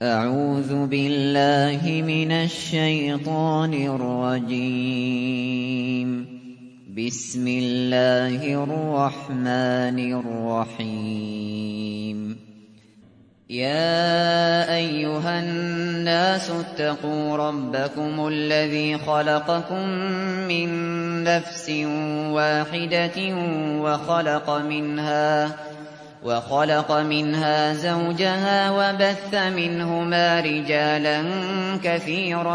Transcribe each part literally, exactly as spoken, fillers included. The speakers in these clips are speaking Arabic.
أعوذ بالله من الشيطان الرجيم. بسم الله الرحمن الرحيم. يا أيها الناس اتقوا ربكم الذي خلقكم من نفس واحدة وخلق منها وخلق منها زوجها وبث منهما رجالا كثيرا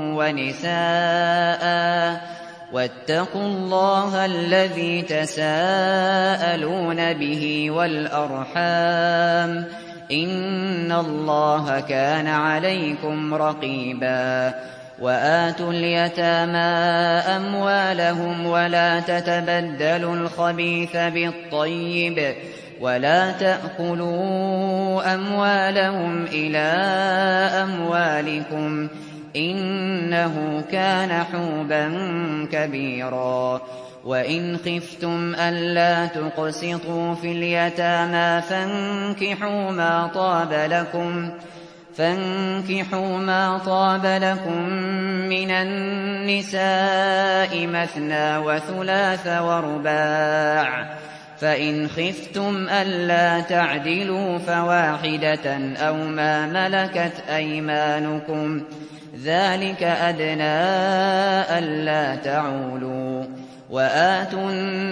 ونساء واتقوا الله الذي تساءلون به والأرحام إن الله كان عليكم رقيبا. وآتوا اليتامى أموالهم ولا تتبدلوا الخبيث بالطيب ولا تأكلوا أموالهم إلى أموالكم إنه كان حوبا كبيرا. وإن خفتم ألا تقسطوا في اليتامى فانكحوا ما طاب لكم فانكحوا ما طاب لكم من النساء مثنى وثلاث ورباع، فإن خفتم ألا تعدلوا فواحدة أو ما ملكت أيمانكم ذلك أدنى ألا تعولوا. وآتوا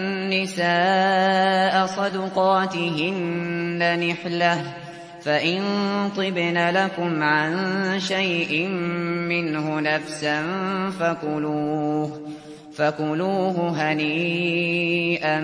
النساء صدقاتهن نحلة، فإن طبن لكم عن شيء منه نفسا فكلوه فكلوه هنيئا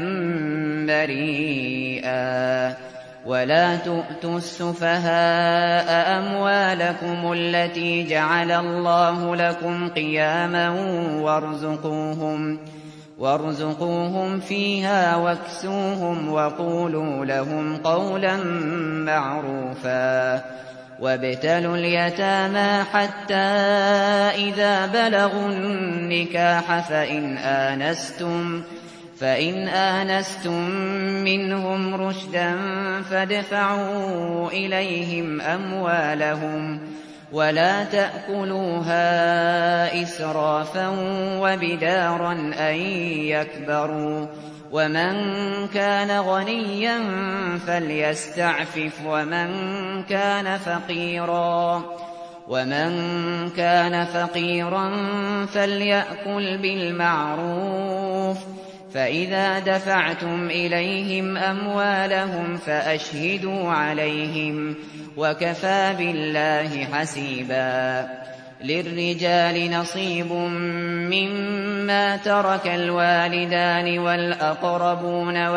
مريئا. ولا تؤتوا السفهاء أموالكم التي جعل الله لكم قياما وارزقوهم وارزقوهم فيها واكسوهم وقولوا لهم قولا معروفا. وابتلوا اليتامى حتى إذا بلغوا النكاح فإن آنستم فإن آنستم منهم رشدا فادفعوا إليهم أموالهم ولا تأكلوها إسرافا وبدارا أن يكبروا. ومن كان غنيا فليستعفف ومن كان فقيرا ومن كان فقيرا فليأكل بالمعروف. فإذا دفعتم إليهم أموالهم فأشهدوا عليهم وكفى بالله حسيبا. للرجال نصيب مما ترك الوالدان والأقربون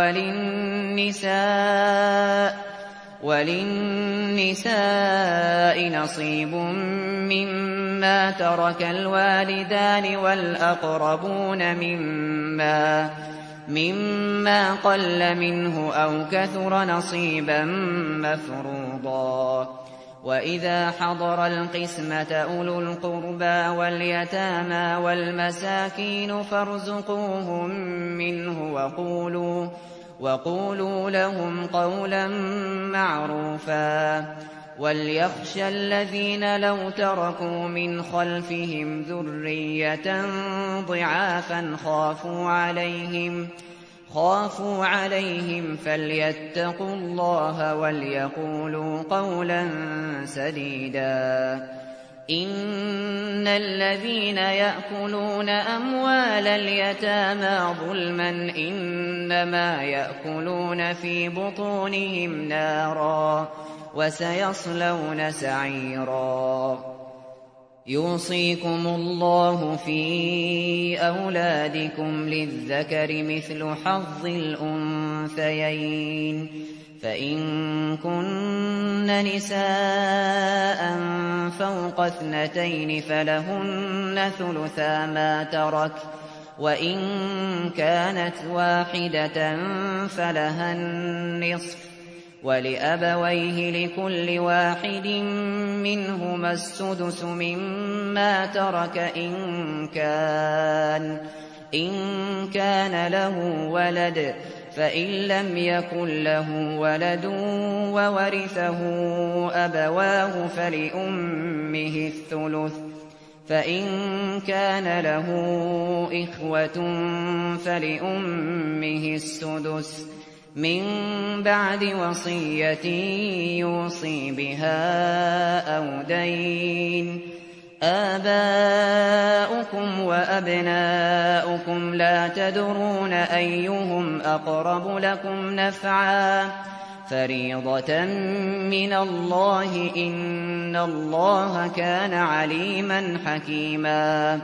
وللنساء وللنساء نصيب مما ترك الوالدان والأقربون مما مما قل منه أو كثر نصيبا مفروضا. وإذا حضر القسمة أولو القربى واليتامى والمساكين فارزقوهم منه وقولوا وقولوا لهم قولا معروفا. وليخشى الذين لو تركوا من خلفهم ذرية ضعافا خافوا عليهم خافوا عليهم فليتقوا الله وليقولوا قولا سديدا. إن الذين يأكلون أموال اليتامى ظلما إنما يأكلون في بطونهم نارا وسيصلون سعيرا. يوصيكم الله في أولادكم للذكر مثل حظ الأنثيين، فإن كن نساء فوق اثنتين فلهن ثلثا ما ترك، وإن كانت واحدة فلها النصف، ولأبويه لكل واحد منهما السدس مما ترك إن كان إن كان له ولد، فإن لم يكن له ولد وورثه أبواه فلأمه الثلث، فإن كان له إخوة فلأمه السدس من بعد وصية يوصي بها أو دين. آباؤكم وأبناؤكم لا تدرون أيهم أقرب لكم نفعا فريضة من الله إن الله كان عليما حكيما.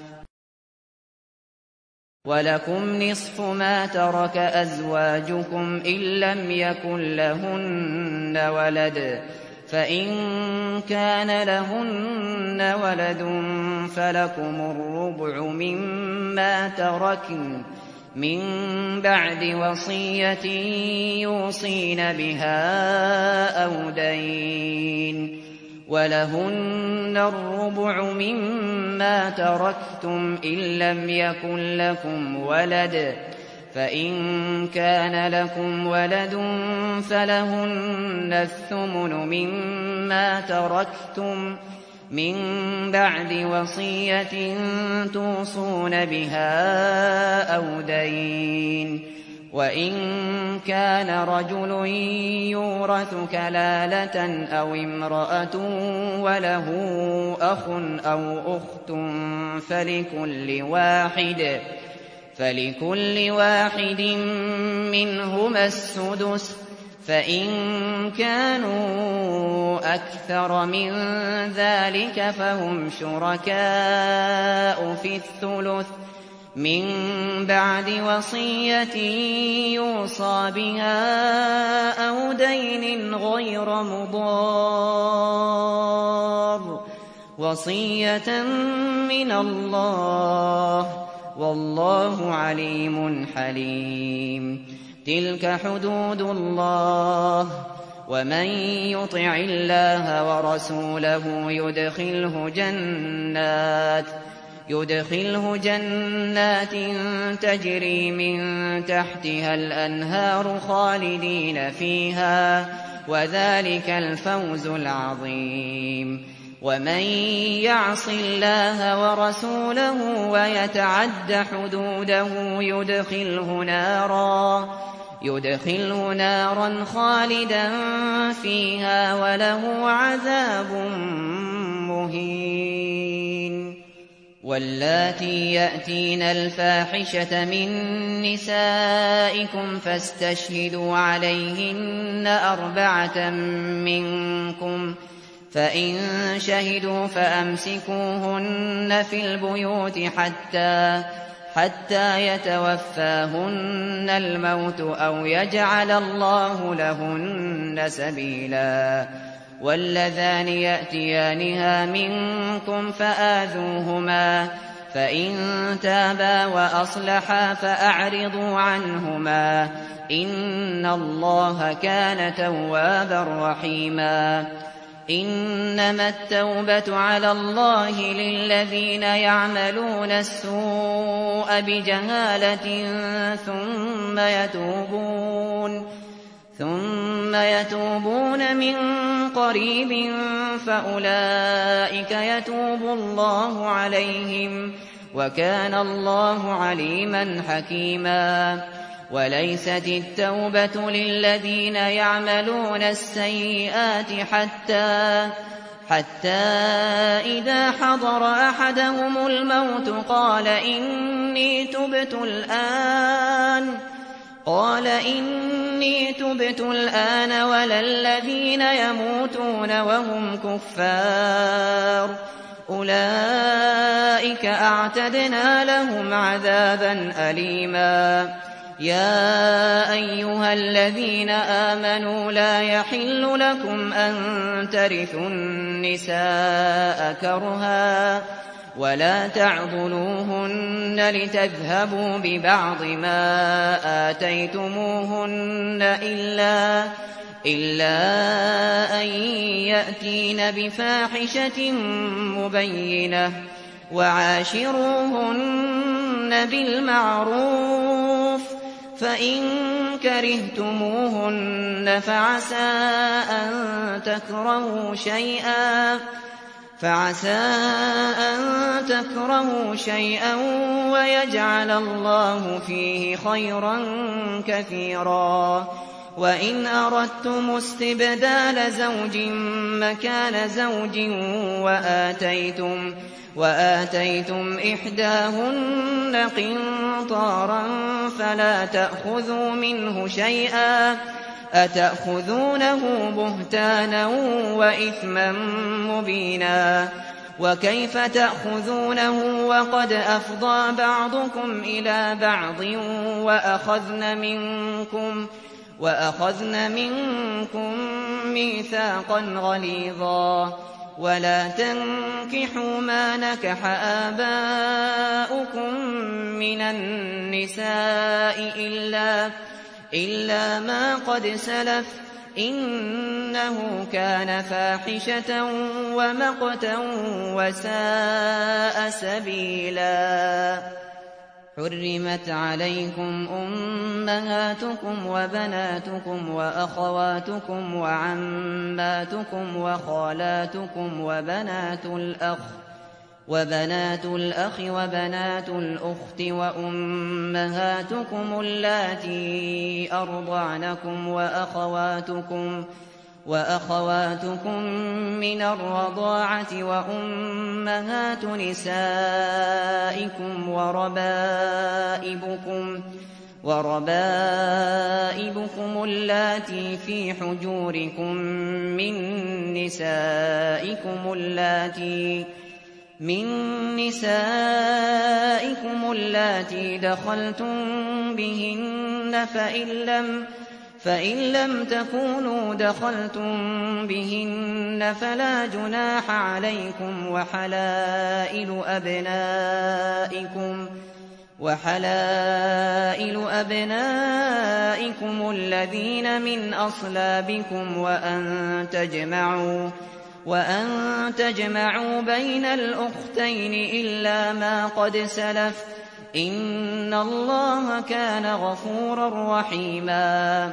ولكم نصف ما ترك أزواجكم إن لم يكن لهن ولد، فإن كان لهن ولد فلكم الربع مما تركن من بعد وصية يوصين بها أو دين. ولهن الربع مما تركتم إن لم يكن لكم ولد، فإن كان لكم ولد فلهن الثمن مما تركتم من بعد وصية توصون بها أو دين. وإن كان رجل يورث كلالة أو امرأة وله أخ أو أخت فلكل واحد فلكل واحد منهما السدس، فإن كانوا أكثر من ذلك فهم شركاء في الثلث من بعد وصية يوصى بها أو دين غير مضار، وصية من الله والله عليم حليم. تلك حدود الله، ومن يطع الله ورسوله يدخله جنات يدخله جنات تجري من تحتها الأنهار خالدين فيها، وذلك الفوز العظيم. ومن يعص الله ورسوله ويتعد حدوده يدخله نارا يدخله نارا خالدا فيها وله عذاب مهين. واللاتي يأتين الفاحشة من نسائكم فاستشهدوا عليهن أربعة منكم، فإن شهدوا فأمسكوهن في البيوت حتى حتى يتوفاهن الموت أو يجعل الله لهن سبيلا. واللذان يأتيانها منكم فآذوهما، فإن تابا وأصلحا فأعرضوا عنهما إن الله كان توابا رحيما. إنما التوبة على الله للذين يعملون السوء بجهالة ثم يتوبون ثم يتوبون من قريب فأولئك يتوب الله عليهم، وكان الله عليما حكيما. وليست التوبة للذين يعملون السيئات حتى حتى إذا حضر أحدهم الموت قال إني تبت الآن قال إني تبت الآن ولا الذين يموتون وهم كفار أولئك أعتدنا لهم عذابا أليما. يا أيها الذين آمنوا لا يحل لكم أن ترثوا النساء كرها ولا تعضلوهن لتذهبوا ببعض ما آتيتموهن إلا, إلا أن يأتين بفاحشة مبينة وعاشروهن بالمعروف فإن كرهتموهن فعسى أن تكرهوا شيئا فعسى أن تكرهوا شيئا ويجعل الله فيه خيرا كثيرا. وإن أردتم استبدال زوج مكان زوج وآتيتم وآتيتم إحداهن قنطارا فلا تأخذوا منه شيئا أتأخذونه بهتانا وإثما مبينا. وكيف تأخذونه وقد أفضى بعضكم إلى بعض وأخذن منكم وأخذن منكم ميثاقا غليظا. ولا تنكحوا ما نكح آباؤكم من النساء إلا, إلا ما قد سلف إنه كان فاحشة ومقتا وساء سبيلا. حرمت عليكم أمهاتكم وبناتكم وأخواتكم وعماتكم وخالاتكم وبنات الأخ وبنات الأخ وبنات الأخت وأمهاتكم اللاتي أرضعنكم وأخواتكم وأخواتكم من الرضاعة وأمهات نسائكم وربائبكم وربائبكم اللاتي في حجوركم من نسائكم اللاتي من نسائكم اللاتي دخلتم بهن فإن لم فإن لم تكونوا دخلتم بهن فلا جناح عليكم وحلائل أبنائكم وحلائل أبنائكم الذين من أصلابكم وأن تجمعوا وأن تجمعوا بين الأختين إلا ما قد سلف إن الله كان غفورا رحيما.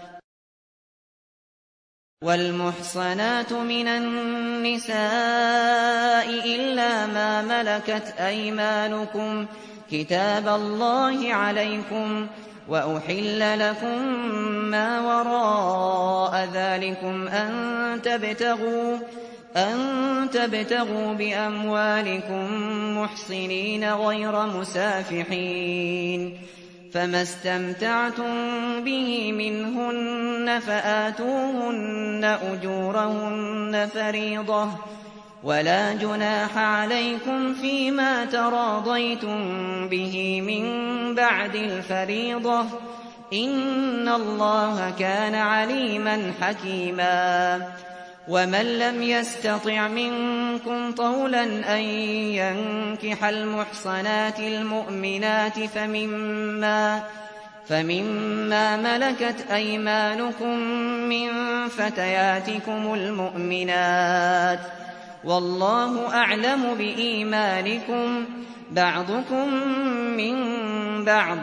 والمحصنات من النساء إلا ما ملكت أيمانكم كتاب الله عليكم وأحل لكم ما وراء ذلكم أن تبتغوا أن تبتغوا بأموالكم محصنين غير مسافحين. فما استمتعتم به منهن فآتوهن أجورهن فريضة ولا جناح عليكم فيما تراضيتم به من بعد الفريضة إن الله كان عليما حكيما. ومن لم يستطع منكم طولا أن ينكح المحصنات المؤمنات فمما, فمما ملكت أيمانكم من فتياتكم المؤمنات والله أعلم بإيمانكم بعضكم من بعض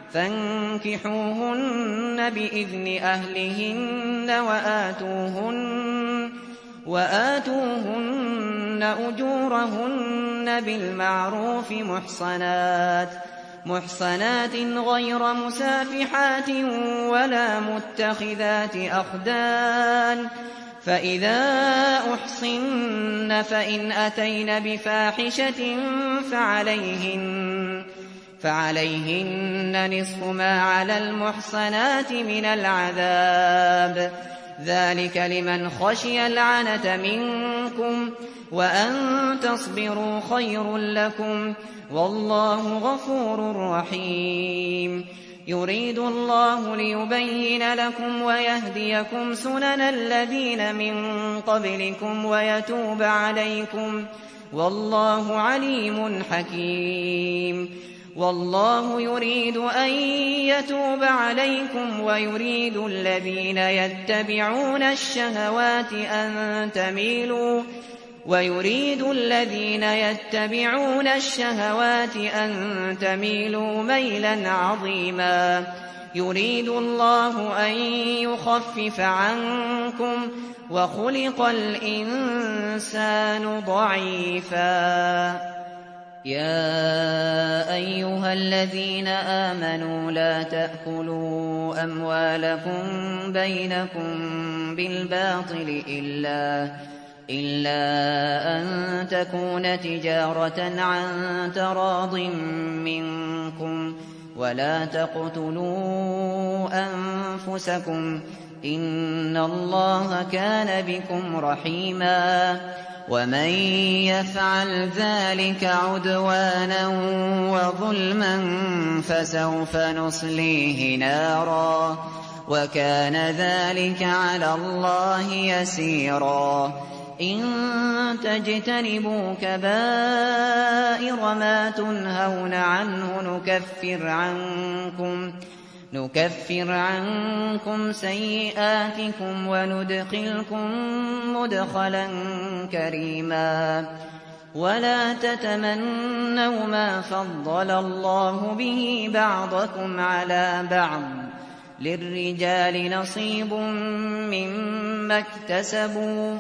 فانكحوهن بإذن أهلهن وآتوهن وآتوهن أجورهن بالمعروف محصنات محصنات غير مسافحات ولا متخذات أخدان. فإذا أحصن فإن أتين بفاحشة فعليهن فعليهن نصف ما على المحصنات من العذاب ذلك لمن خشي العنة منكم وأن تصبروا خير لكم والله غفور رحيم. يريد الله ليبين لكم ويهديكم سنن الذين من قبلكم ويتوب عليكم والله عليم حكيم. والله يريد أن يتوب عليكم ويريد الذين يتبعون الشهوات أن تميلوا ويريد الذين يتبعون الشهوات أن تميلوا ميلا عظيما. يريد الله أن يخفف عنكم وخلق الإنسان ضعيفا. يا أيها الذين آمنوا لا تأكلوا أموالكم بينكم بالباطل إلا إلا أن تكون تجارة عن تراض منكم ولا تقتلوا أنفسكم إن الله كان بكم رحيما. ومن يفعل ذلك عدوانا وظلما فسوف نصليه نارا وكان ذلك على الله يسيرا. إن تجتنبوا كبائر ما تنهون عنه نكفر عنكم نكفر عنكم سيئاتكم وندخلكم مدخلا كريما. ولا تتمنوا ما فضل الله به بعضكم على بعض للرجال نصيب مما اكتسبوا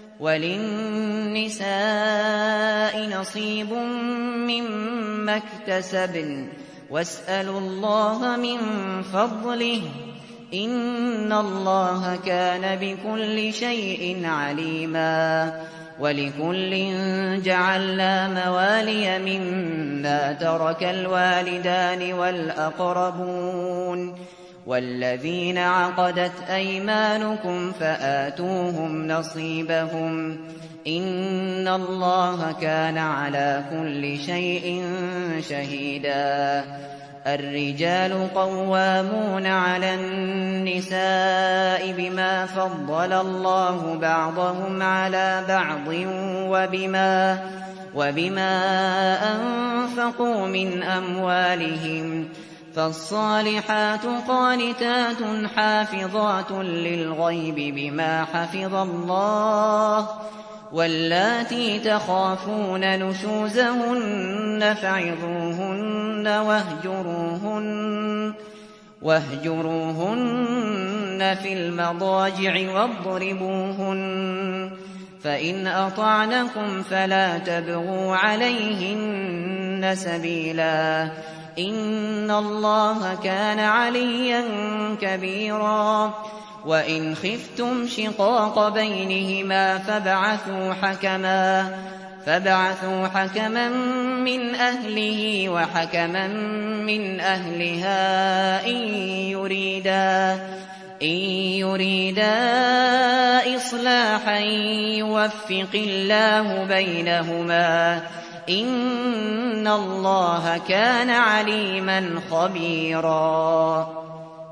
وللنساء نصيب مما اكتسبن واسألوا الله من فضله إن الله كان بكل شيء عليما. ولكل جعلنا موالي مما ترك الوالدان والأقربون والذين عقدت أيمانكم فآتوهم نصيبهم إن الله كان على كل شيء شهيدا. الرجال قوامون على النساء بما فضل الله بعضهم على بعض وبما, وبما أنفقوا من أموالهم فالصالحات قانتات حافظات للغيب بما حفظ الله واللاتي تخافون نشوزهن فعظوهن واهجروهن, واهجروهن في المضاجع واضربوهن فإن أطعنكم فلا تبغوا عليهن سبيلا إن الله كان عليا كبيرا. وإن خفتم شقاق بينهما فابعثوا حكما فابعثوا حكما من أهله وحكما من أهلها إن يريدا إن يريدا إصلاحا يوفق الله بينهما إن الله كان عليما خبيرا.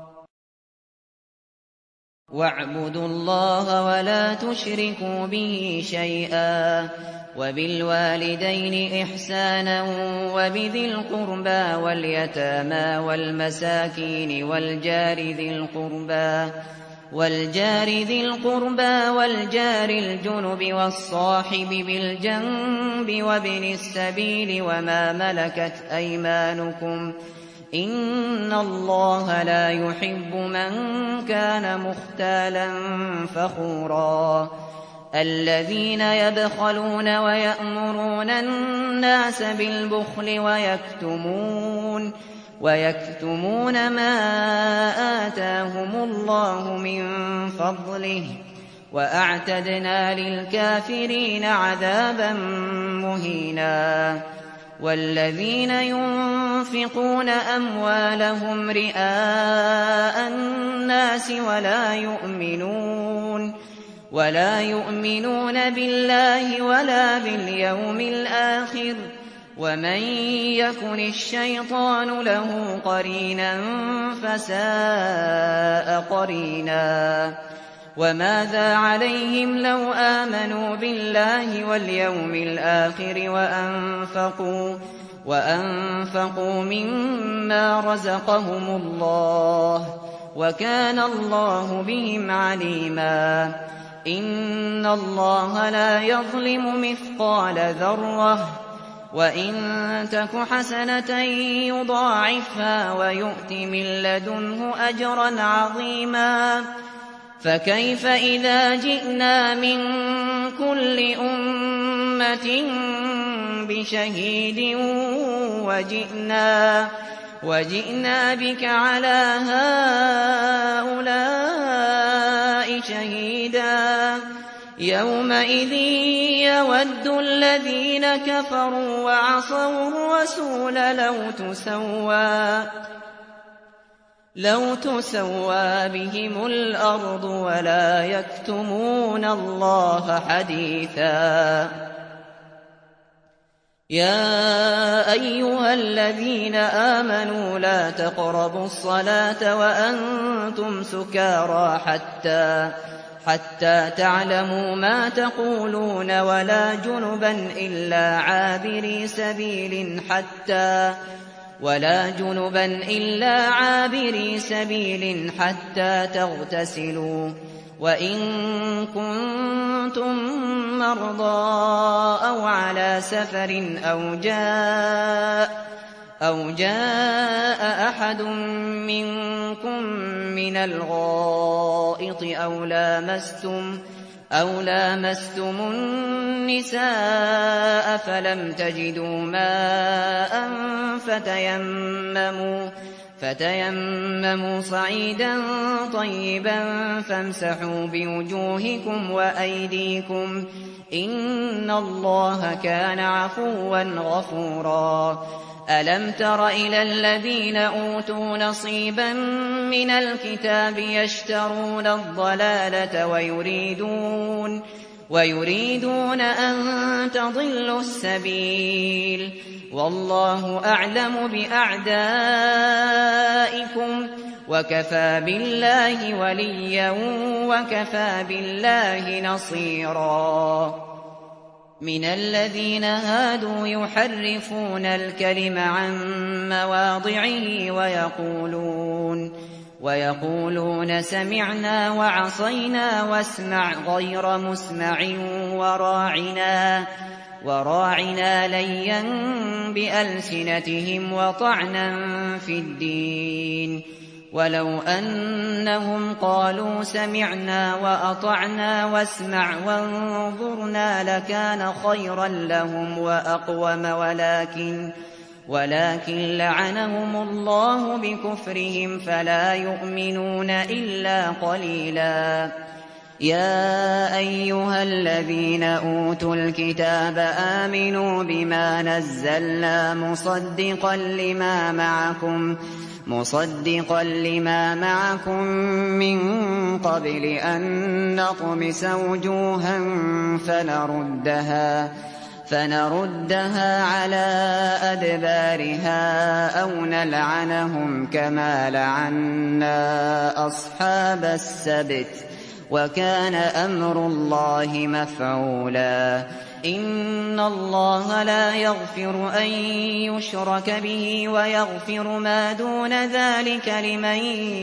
واعبدوا الله ولا تشركوا به شيئا وبالوالدين إحسانا وبذي القربى واليتامى والمساكين والجار ذي القربى والجار ذي القربى والجار الجنب والصاحب بالجنب وابن السبيل وما ملكت أيمانكم إن الله لا يحب من كان مختالا فخورا. الذين يبخلون ويأمرون الناس بالبخل ويكتمون ويكتمون ما آتاهم الله من فضله وأعتدنا للكافرين عذابا مهينا. والذين ينفقون أموالهم رئاء الناس ولا يؤمنون ولا يؤمنون بالله ولا باليوم الآخر ومن يكن الشيطان له قرينا فساء قرينا. وماذا عليهم لو آمنوا بالله واليوم الآخر وأنفقوا, وأنفقوا مما رزقهم الله وكان الله بهم عليما. إن الله لا يظلم مثقال ذرة وإن تك حسنة يضاعفها ويؤت من لدنه أجرا عظيما فكيف إذا جئنا من كل أمة بشهيد وجئنا, وجئنا بك على هؤلاء شهيدا يومئذ يود الذين كفروا وعصوا الرسول لو تسوى, لو تسوى بهم الأرض ولا يكتمون الله حديثا. يا أيها الذين آمنوا لا تقربوا الصلاة وأنتم سكارى حتى حتى تعلموا ما تقولون ولا جنبا إلا عابري سبيل حتى ولا جنبا إلا عابري سبيل حتى تغتسلوا وإن كنتم مرضى أو على سفر أو جاء أو جاء أحد منكم من الغائط أو لامستم أو لامستم النساء فلم تجدوا ماء فتيمموا فتيمموا صعيدا طيبا فامسحوا بوجوهكم وأيديكم إن الله كان عفوا غفورا. ألم تر إلى الذين أوتوا نصيبا من الكتاب يشترون الضلالة ويريدون ويريدون أن تضلوا السبيل والله أعلم بأعدائكم وكفى بالله وليا وكفى بالله نصيرا. من الذين هادوا يحرفون الكلم عن مواضعه ويقولون ويقولون سمعنا وعصينا واسمع غير مسمع وراعنا وراعنا ليا بألسنتهم وطعنا في الدين ولو أنهم قالوا سمعنا وأطعنا واسمع وانظرنا لكان خيرا لهم وأقوم ولكن ولكن لعنهم الله بكفرهم فلا يؤمنون إلا قليلا. يا أيها الذين أوتوا الكتاب آمنوا بما نزلنا مصدقا لما معكم مصدقا لما معكم من قبل أن نطمس وجوها فنردها فنردها على أدبارها أو نلعنهم كما لعنا أصحاب السبت وكان أمر الله مفعولا. إن الله لا يغفر أن يشرك به ويغفر ما دون ذلك لمن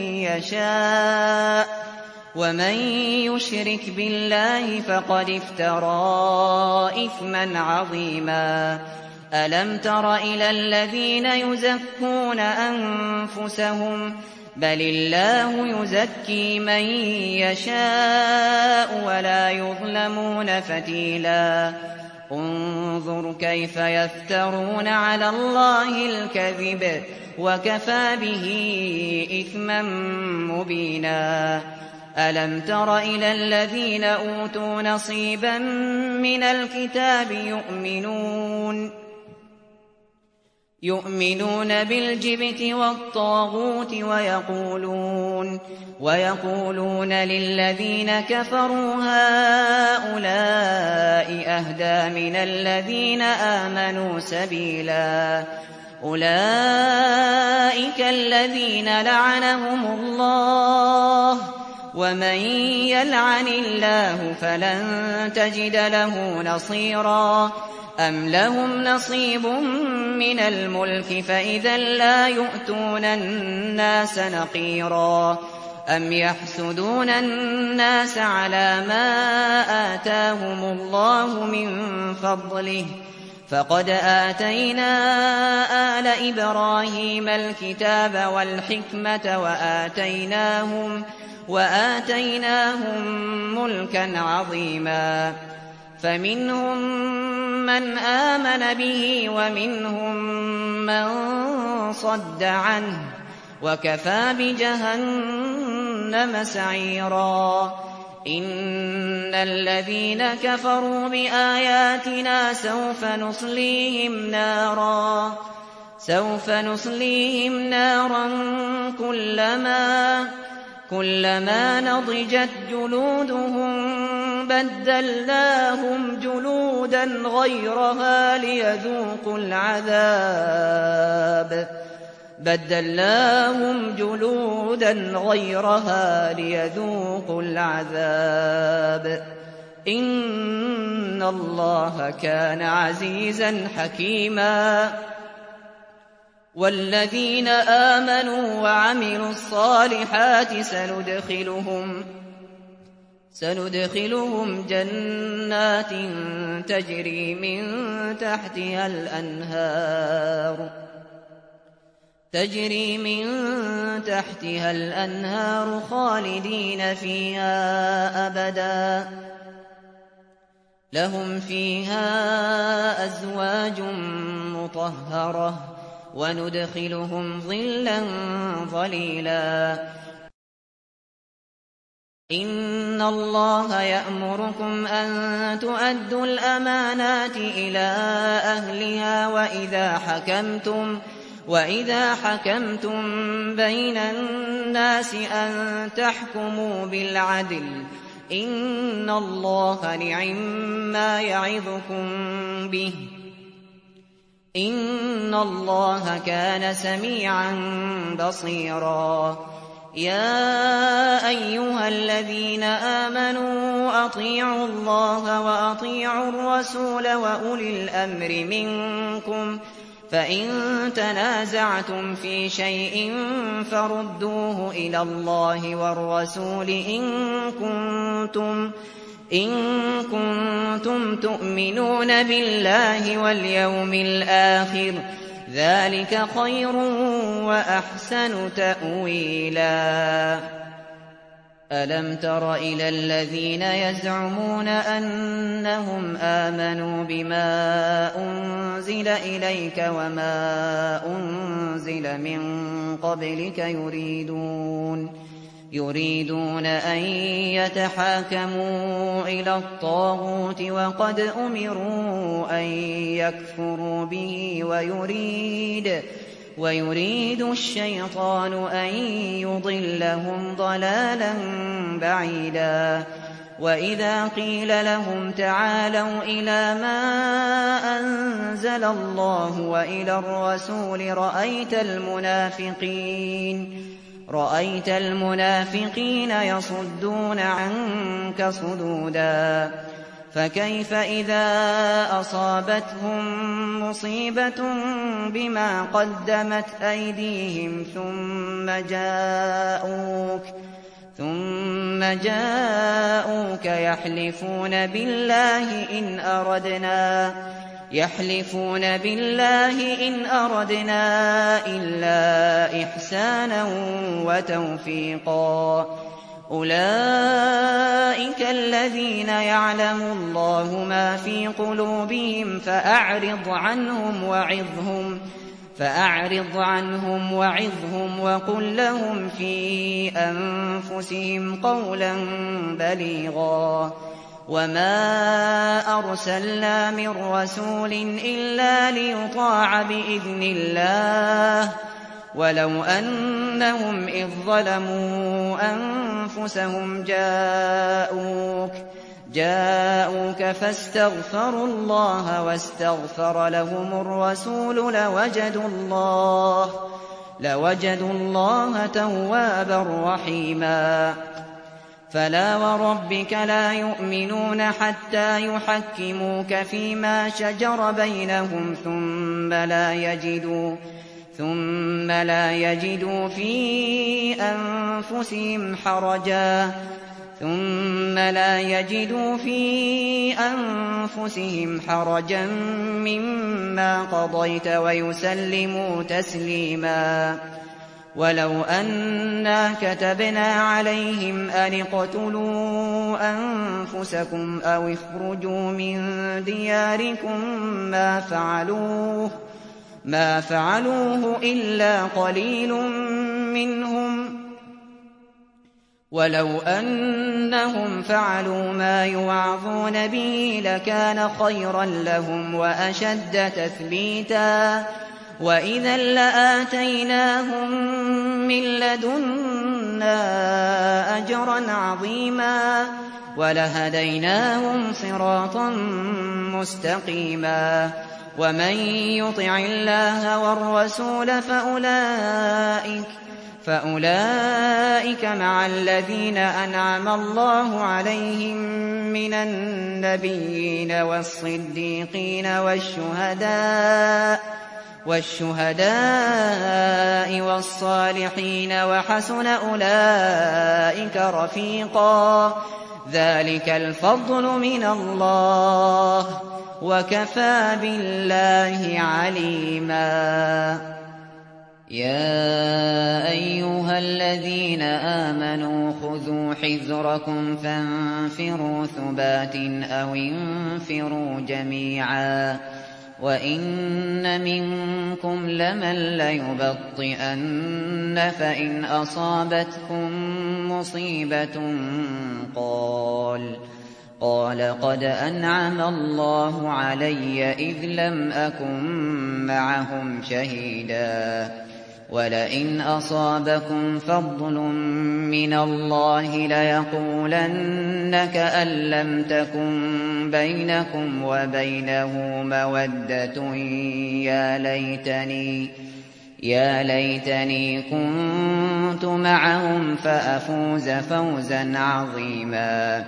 يشاء ومن يشرك بالله فقد افترى إثما عظيما. ألم تر إلى الذين يزكون أنفسهم بل الله يزكي من يشاء ولا يظلمون فتيلا. انظر كيف يفترون على الله الكذب وكفى به إثما مبينا. ألم تر إلى الذين أوتوا نصيبا من الكتاب يؤمنون يؤمنون بالجبت والطاغوت ويقولون ويقولون للذين كفروا هؤلاء أهدى من الذين آمنوا سبيلا. أولئك الذين لعنهم الله ومن يلعن الله فلن تجد له نصيرا. أم لهم نصيب من الملك فإذا لا يؤتون الناس نقيرا. أم يحسدون الناس على ما آتاهم الله من فضله فقد آتينا آل إبراهيم الكتاب والحكمة وآتيناهم, وآتيناهم ملكا عظيما فمنهم من آمن به ومنهم من صد عنه وكفى بجهنم سعيرا إن الذين كفروا بآياتنا سوف نصليهم نارا سوف نصليهم نارا كلما كلما نضجت جلودهم بدلناهم جلودا غيرها ليذوقوا العذاب بدلناهم جلودا غيرها ليذوقوا العذاب إن الله كان عزيزا حكيما والذين آمنوا وعملوا الصالحات سندخلهم سندخلهم جنات تجري من تحتها الأنهار تجري من تحتها الأنهار خالدين فيها أبدا لهم فيها أزواج مطهرة وندخلهم ظلا ظليلا إن الله يأمركم أن تؤدوا الأمانات إلى أهلها وإذا حكمتم وإذا حكمتم بين الناس أن تحكموا بالعدل إن الله نعما يعظكم به إن الله كان سميعا بصيرا يا أيها الذين آمنوا أطيعوا الله وأطيعوا الرسول وأولي الأمر منكم فإن تنازعتم في شيء فردوه إلى الله والرسول إن كنتم إن كنتم تؤمنون بالله واليوم الآخر ذلك خير وأحسن تأويلا ألم تر إلى الذين يزعمون أنهم آمنوا بما أنزل إليك وما أنزل من قبلك يريدون يريدون أن يتحاكموا إلى الطاغوت وقد أمروا أن يكفروا به ويريد ويريد الشيطان أن يضلهم ضلالا بعيدا وإذا قيل لهم تعالوا إلى ما أنزل الله وإلى الرسول رأيت المنافقين رأيت المنافقين يصدون عنك صدودا فكيف إذا أصابتهم مصيبة بما قدمت أيديهم ثم جاءوك ثم جاءوك يحلفون بالله إن أردنا يحلفون بالله إن أردنا إلا إحسانا وتوفيقا أولئك الذين يعلم الله ما في قلوبهم فأعرض عنهم وعظهم فأعرض عنهم وعظهم وقل لهم في أنفسهم قولا بليغا وما أرسلنا من رسول إلا ليطاع بإذن الله ولو أنهم إذ ظلموا أنفسهم جاءوك جاءوك فاستغفروا الله واستغفر لهم الرسول لوجدوا الله لوجدوا الله توابا رحيما فلا وربك لا يؤمنون حتى يحكموك فيما شجر بينهم ثم لا يجدوا ثم لا يجدوا في أنفسهم حرجا ثم لا يجدوا في أنفسهم حرجا مما قضيت ويسلموا تسليما. ولو أنا كتبنا عليهم أن اقتلوا أنفسكم أو اخرجوا من دياركم ما فعلوه ما فعلوه إلا قليل منهم، ولو أنهم فعلوا ما يوعظون به لكان خيرا لهم وأشد تثبيتا، وإذا لآتيناهم من لدنا أجرا عظيما ولهديناهم صراطا مستقيما. ومن يطع الله والرسول فأولئك فأولئك مع الذين أنعم الله عليهم من النبيين والصديقين والشهداء والشهداء والصالحين وحسن أولئك رفيقا. ذلك الفضل من الله وكفى بالله عليما. يا أيها الذين آمنوا خذوا حذركم فانفروا ثبات أو انفروا جميعا وإن منكم لمن ليبطئن فإن أصابتكم مصيبة قال قال قد أنعم الله علي إذ لم أكن معهم شهيدا ولئن أصابكم فضل من الله ليقولن كأن لم تكن بينكم وبينه مودة يا ليتني يا ليتني كنت معهم فأفوز فوزا عظيما.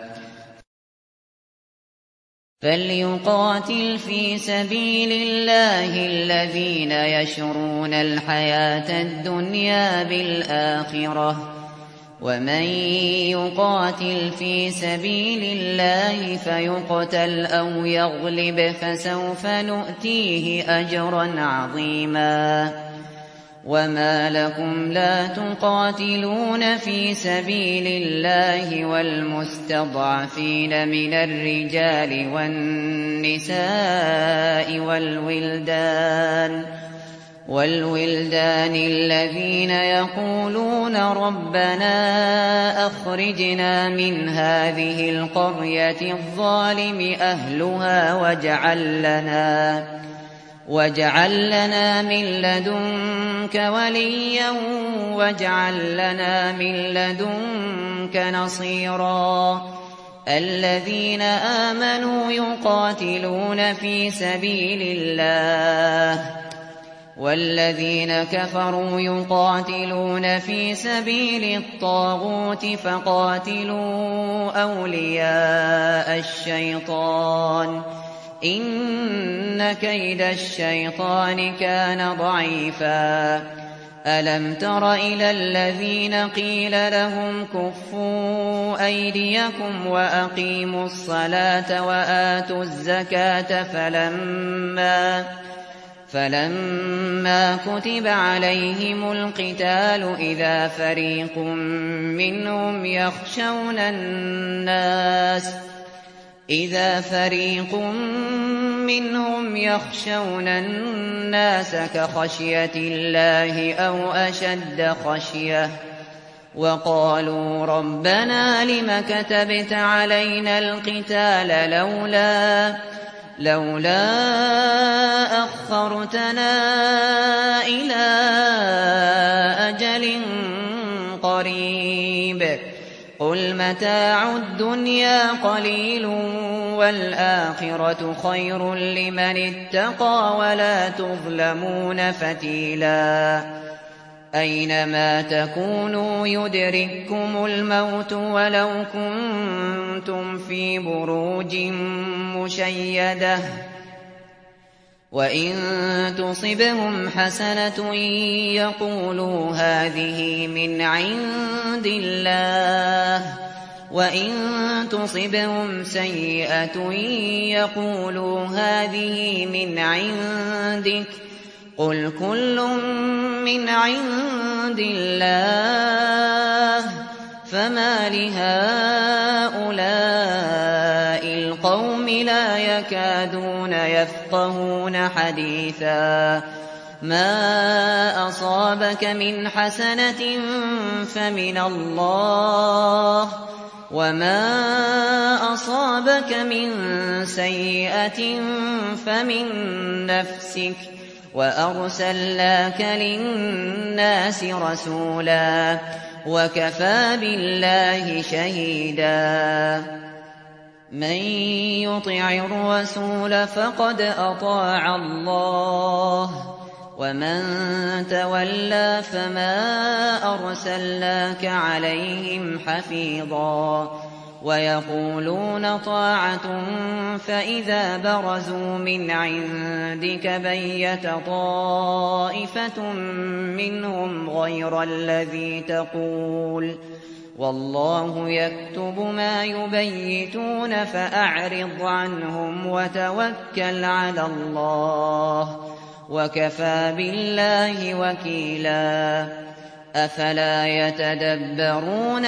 فليقاتل في سبيل الله الذين يشرون الحياة الدنيا بالآخرة ومن يقاتل في سبيل الله فيقتل أو يغلب فسوف نؤتيه أجرا عظيما. وما لكم لا تقاتلون في سبيل الله والمستضعفين من الرجال والنساء والولدان والولدان الذين يقولون ربنا أخرجنا من هذه القرية الظالم أهلها واجعل لنا واجعل لنا من لدنك وليا واجعل لنا من لدنك نصيرا. الذين آمنوا يقاتلون في سبيل الله والذين كفروا يقاتلون في سبيل الطاغوت فقاتلوا أولياء الشيطان إن كيد الشيطان كان ضعيفا. ألم تر إلى الذين قيل لهم كفوا أيديكم وأقيموا الصلاة وآتوا الزكاة فلما فلما كتب عليهم القتال إذا فريق منهم يخشون الناس إذا فريق منهم يخشون الناس كخشية الله أو أشد خشية وقالوا ربنا لم كتبت علينا القتال لولا لولا أخرتنا إلى أجل قريب قل متاع الدنيا قليل والآخرة خير لمن اتقى ولا تظلمون فتيلا. أينما تكونوا يدرككم الموت ولو كنتم في بروج مشيدة وإن تصبهم حسنة يقولوا هذه من عند الله وإن تصبهم سيئة يقولوا هذه من عندك قل كل من عند الله فما لهؤلاء القوم لا يكادون يفقهون حديثا ما أصابك من حسنة فمن الله وما أصابك من سيئة فمن نفسك وأرسلناك للناس رسولا وكفى بالله شهيدا من يطع الرسول فقد أطاع الله ومن تولى فما أرسلناك عليهم حفيظا ويقولون طاعة فإذا برزوا من عندك بيت طائفة منهم غير الذي تقول والله يكتب ما يبيتون فأعرض عنهم وتوكل على الله وكفى بالله وكيلا أفلا يتدبرون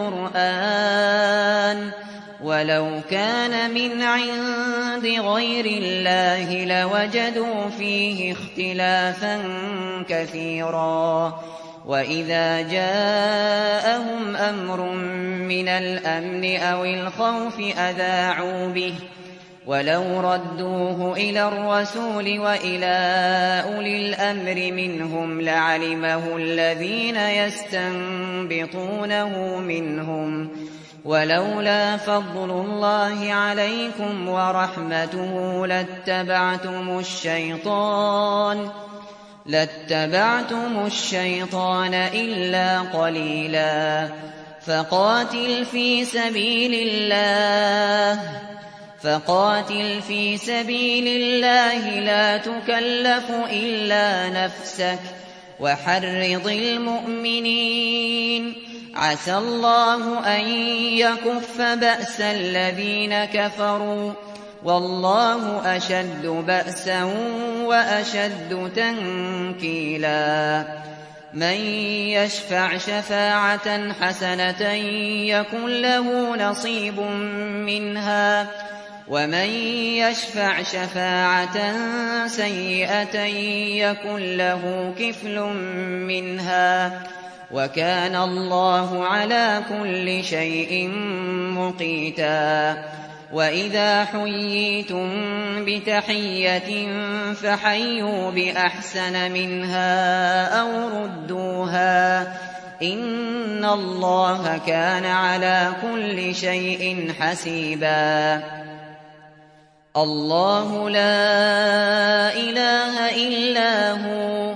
القرآن ولو كان من عند غير الله لوجدوا فيه اختلافا كثيرا وإذا جاءهم أمر من الأمن أو الخوف أذاعوا به ولو ردوه إلى الرسول وإلى أولي الأمر منهم لعلمه الذين يستنبطونه منهم ولولا فضل الله عليكم ورحمته لاتبعتم الشيطان لاتبعتم الشيطان إلا قليلا فقاتل في سبيل الله فقاتل في سبيل الله لا تكلف إلا نفسك وحرض المؤمنين عسى الله أن يكف بأس الذين كفروا والله أشد بأسا وأشد تنكيلا من يشفع شفاعة حسنة يكن له نصيب منها ومن يشفع شفاعة سيئة يكن له كفل منها وكان الله على كل شيء مقيتا وإذا حييتم بتحية فحيوا بأحسن منها أو ردوها إن الله كان على كل شيء حسيبا الله لا إله إلا هو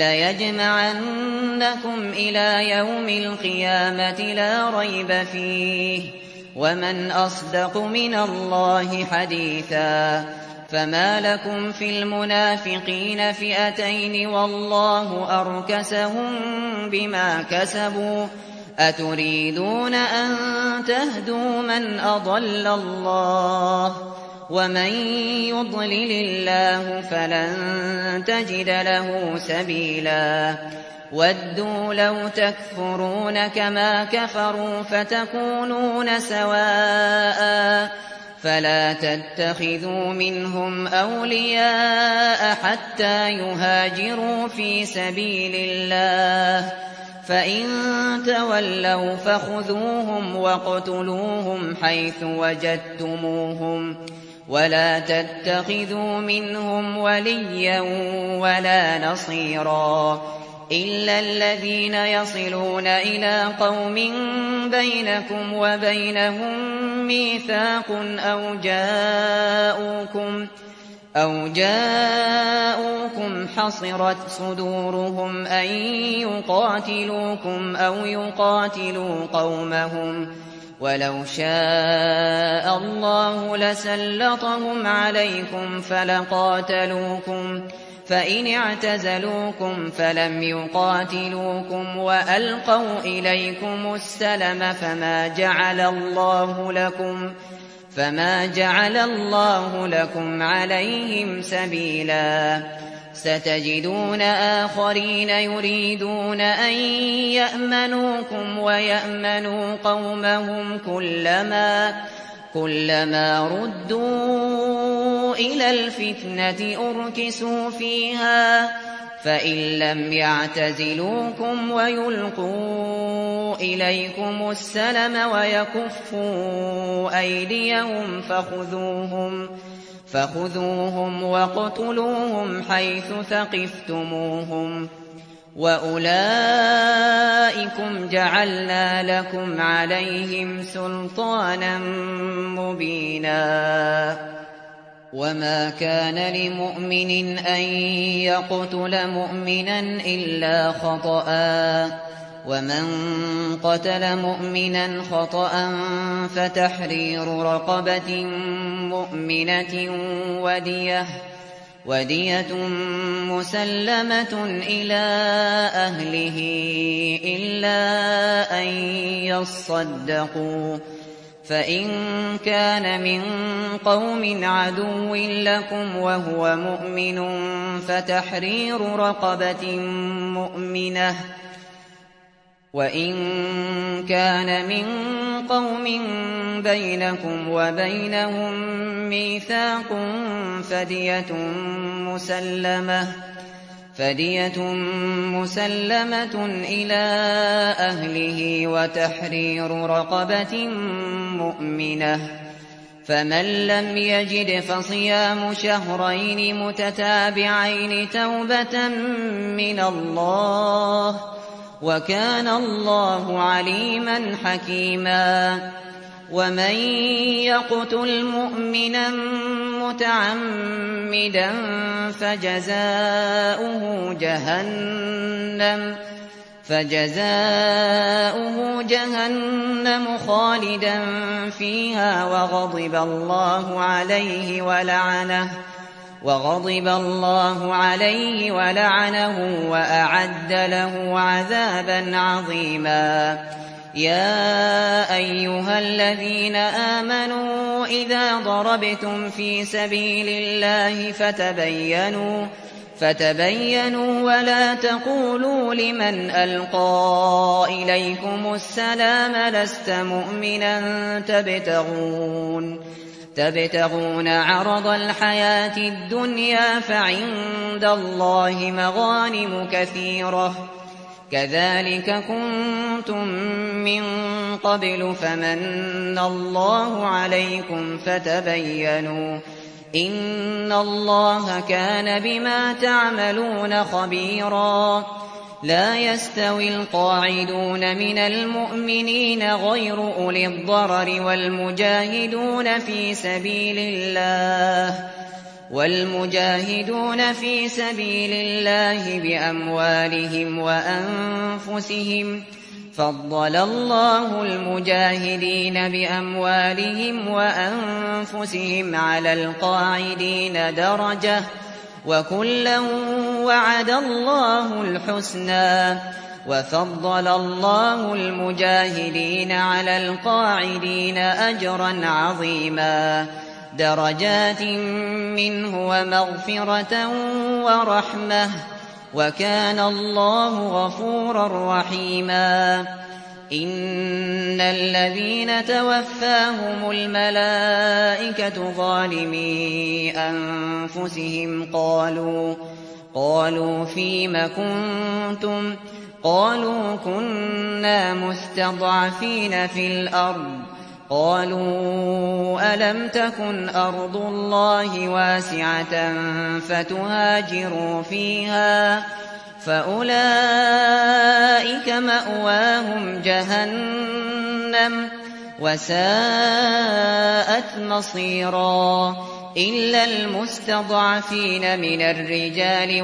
ليجمعنكم إلى يوم القيامة لا ريب فيه ومن أصدق من الله حديثا فما لكم في المنافقين فئتين والله أركسهم بما كسبوا أتريدون أن تهدوا من أضل الله ومن يضلل الله فلن تجد له سبيلا ودوا لو تكفرون كما كفروا فتكونون سواء فلا تتخذوا منهم أولياء حتى يهاجروا في سبيل الله فإن تولوا فخذوهم واقتلوهم حيث وجدتموهم ولا تتخذوا منهم وليا ولا نصيرا إلا الذين يصلون إلى قوم بينكم وبينهم ميثاق أو جاءوكم أو جاءوكم حصرت صدورهم أن يقاتلوكم أو يقاتلوا قومهم ولو شاء الله لسلطهم عليكم فلقاتلوكم فإن اعتزلوكم فلم يقاتلوكم وألقوا إليكم السلم فما جعل الله لكم فما جعل الله لكم عليهم سبيلا ستجدون آخرين يريدون أن يأمنوكم ويأمنوا قومهم كلما كلما ردوا إلى الفتنة أركسوا فيها فإن لم يعتزلوكم ويلقوا إليكم السلم ويكفوا أيديهم فخذوهم فخذوهم وَاقْتُلُوهُمْ حيث ثقفتموهم وأولئكم جعلنا لكم عليهم سلطانا مبينا وما كان لمؤمن أن يقتل مؤمنا إلا خطأ ومن قتل مؤمنا خطأ فتحرير رقبة مؤمنة ودية ودية مسلمة إلى أهله إلا أن يصدقوا فإن كان من قوم عدو لكم وهو مؤمن فتحرير رقبة مؤمنة وإن كان من قوم بينكم وبينهم ميثاق فدية مسلمة فدية مسلمة إلى أهله وتحرير رقبة مؤمنة فمن لم يجد فصيام شهرين متتابعين توبة من الله وكان الله عليما حكيما ومن يقتل مؤمنا متعمدا فجزاؤه جهنم فجزاؤه جهنم خالدا فيها وغضب الله عليه ولعنه وغضب الله عليه ولعنه وأعد له عذابا عظيما يا أيها الذين آمنوا إذا ضربتم في سبيل الله فتبينوا فتبينوا ولا تقولوا لمن ألقى إليكم السلام لست مؤمنا تبتغون تبتغون عرض الحياة الدنيا فعند الله مغانم كثيرة كذلك كنتم من قبل فمن الله عليكم فتبينوا إن الله كان بما تعملون خبيرا لا يستوي القاعدون من المؤمنين غير أولي الضرر والمجاهدون في سبيل الله والمجاهدون في سبيل الله بأموالهم وأنفسهم فضل الله المجاهدين بأموالهم وأنفسهم على القاعدين درجة وكلا وعد الله الحسنى وفضل الله المجاهدين على القاعدين أجرا عظيما درجات منه ومغفرة ورحمة وكان الله غفورا رحيما إن الذين توفاهم الملائكة ظالمي أنفسهم قالوا قالوا فيم كنتم قالوا كنا مستضعفين في الأرض قالوا ألم تكن أرض الله واسعة فتهاجروا فيها فأولئك مأواهم جهنم وساءت مصيرا إلا المستضعفين من الرجال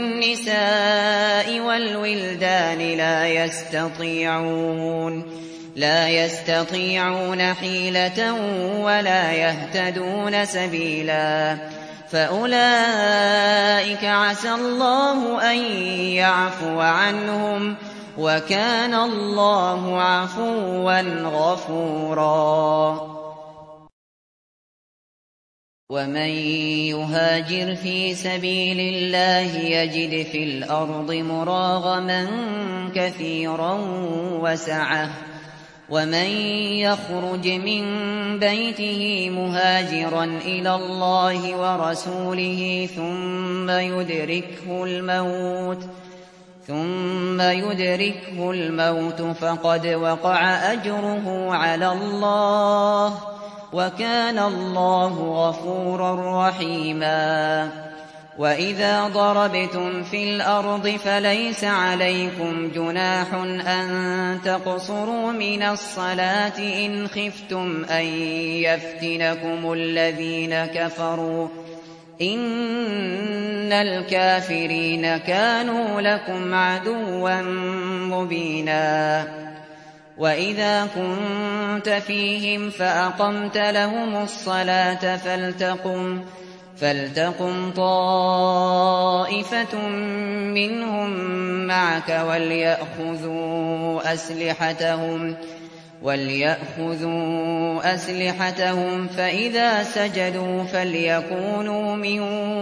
والنساء والولدان لا يستطيعون لا يستطيعون حيلة ولا يهتدون سبيلا فأولئك عسى الله أن يعفو عنهم وكان الله عفوا غفورا ومن يهاجر في سبيل الله يجد في الأرض مراغما كثيرا وسعة ومن يخرج من بيته مهاجرا إلى الله ورسوله ثم يدركه الموت ثم يدركه الموت فقد وقع أجره على الله وكان الله غفورا رحيما وإذا ضربتم في الأرض فليس عليكم جناح أن تقصروا من الصلاة إن خفتم أن يفتنكم الذين كفروا إن الكافرين كانوا لكم عدوا مبينا وإذا كنت فيهم فأقمت لهم الصلاة فلتقم فلتقم طائفة منهم معك وليأخذوا أسلحتهم وليأخذوا أسلحتهم فإذا سجدوا فليكونوا من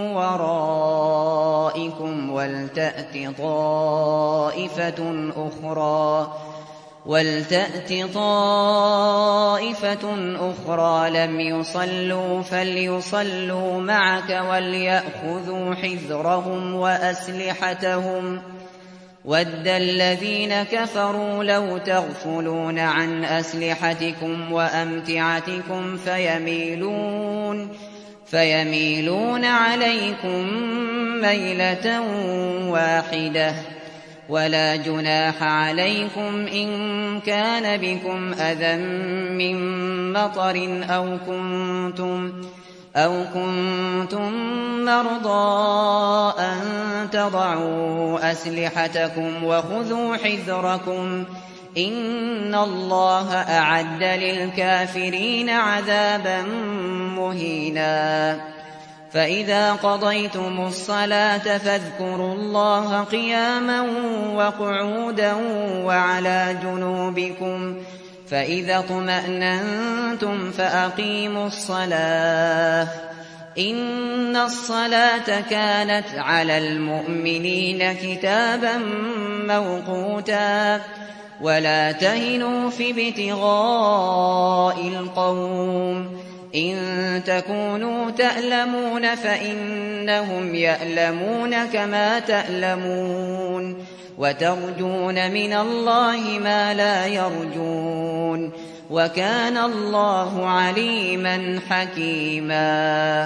ورائكم ولتأت طائفة أخرى ولتأت طائفة أخرى لم يصلوا فليصلوا معك وليأخذوا حذرهم وأسلحتهم وَدَّ الَّذِينَ كَفَرُوا لَوْ تَغْفُلُونَ عَنْ أَسْلِحَتِكُمْ وَأَمْتِعَتِكُمْ فَيَمِيلُونَ فَيَمِيلُونَ عَلَيْكُمْ مَيْلَةً وَاحِدَةً وَلَا جُنَاحَ عَلَيْكُمْ إِن كَانَ بِكُمْ أَذًى مِّن مَّطَرٍ أَوْ كُنتُمْ أَوْ كُنتُم مَّرْضَىٰ أَن تَضَعُوا أَسْلِحَتَكُمْ وَخُذُوا حِذْرَكُمْ إِنَّ اللَّهَ أَعَدَّ لِلْكَافِرِينَ عَذَابًا مُّهِينًا فَإِذَا قَضَيْتُمُ الصَّلَاةَ فاذكروا اللَّهَ قِيَامًا وَقُعُودًا وَعَلَىٰ جُنُوبِكُمْ فَإِذَا اطْمَأْنَنتُمْ فَأَقِيمُوا الصَّلَاةَ إِنَّ الصَّلَاةَ كَانَتْ عَلَى الْمُؤْمِنِينَ كِتَابًا مَّوْقُوتًا وَلَا تَهِنُوا فِي ابْتِغَاءِ الْقَوْمِ إِن تَكُونُوا تَأْلَمُونَ فَإِنَّهُمْ يَأْلَمُونَ كَمَا تَأْلَمُونَ وَتَرْجُونَ مِنَ اللَّهِ مَا لَا يَرْجُونَ وَكَانَ اللَّهُ عَلِيمًا حَكِيمًا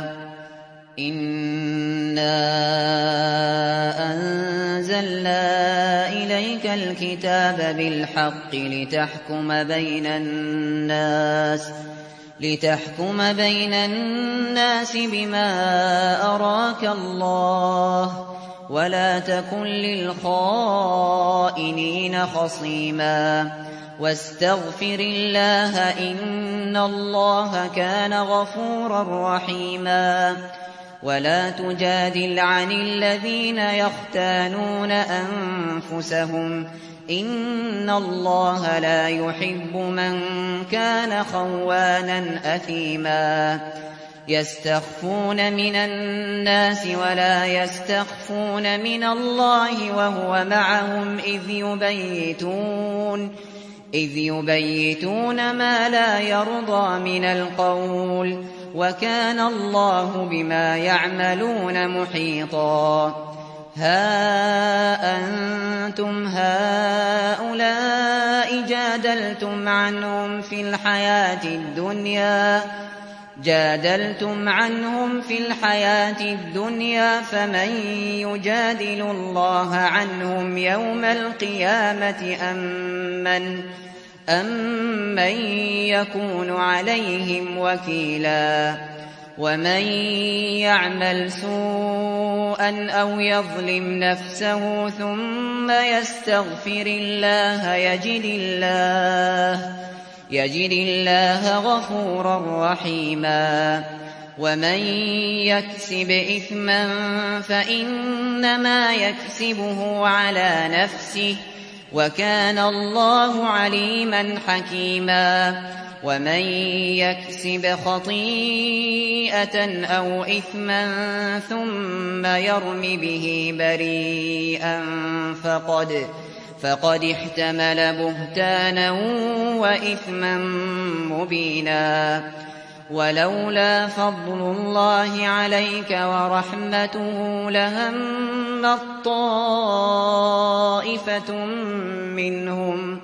إِنَّا أَنزَلْنَا إِلَيْكَ الْكِتَابَ بِالْحَقِّ لِتَحْكُمَ بَيْنَ النَّاسِ لِتَحْكُمَ بَيْنَ النَّاسِ بِمَا أَرَاكَ اللَّهُ وَلَا تَكُن لِّلْخَائِنِينَ خَصِيمًا وَاسْتَغْفِرِ اللَّهَ إِنَّ اللَّهَ كَانَ غَفُورًا رَّحِيمًا وَلَا تُجَادِلْ عَنِ الَّذِينَ يَخْتَانُونَ أَنفُسَهُمْ إِنَّ اللَّهَ لَا يُحِبُّ مَن كَانَ خَوَّانًا أَثِيمًا يَسْتَخْفُونَ مِنَ النَّاسِ وَلَا يَسْتَخْفُونَ مِنَ اللَّهِ وَهُوَ مَعَهُمْ إِذْ يُبَيِّتُونَ إِذْ يُبَيِّتُونَ مَا لَا يَرْضَىٰ مِنَ الْقَوْلِ وَكَانَ اللَّهُ بِمَا يَعْمَلُونَ مُحِيطًا هَا أَنتُمْ هَٰؤُلَاءِ جَادَلْتُمْ عَنْهُمْ فِي الْحَيَاةِ الدُّنْيَا جادلتم عنهم في الحياة الدنيا فمن يجادل الله عنهم يوم القيامة أم من, أم من يكون عليهم وكيلا ومن يعمل سوءا أو يظلم نفسه ثم يستغفر الله يجد الله يجد الله غفورا رحيما. ومن يكسب إثما فإنما يكسبه على نفسه وكان الله عليما حكيما. ومن يكسب خطيئة أو إثما ثم يرم به بريئا فقد فقد احتمل بهتانا وإثما مبينا. ولولا فضل الله عليك ورحمته لهمت طائفة منهم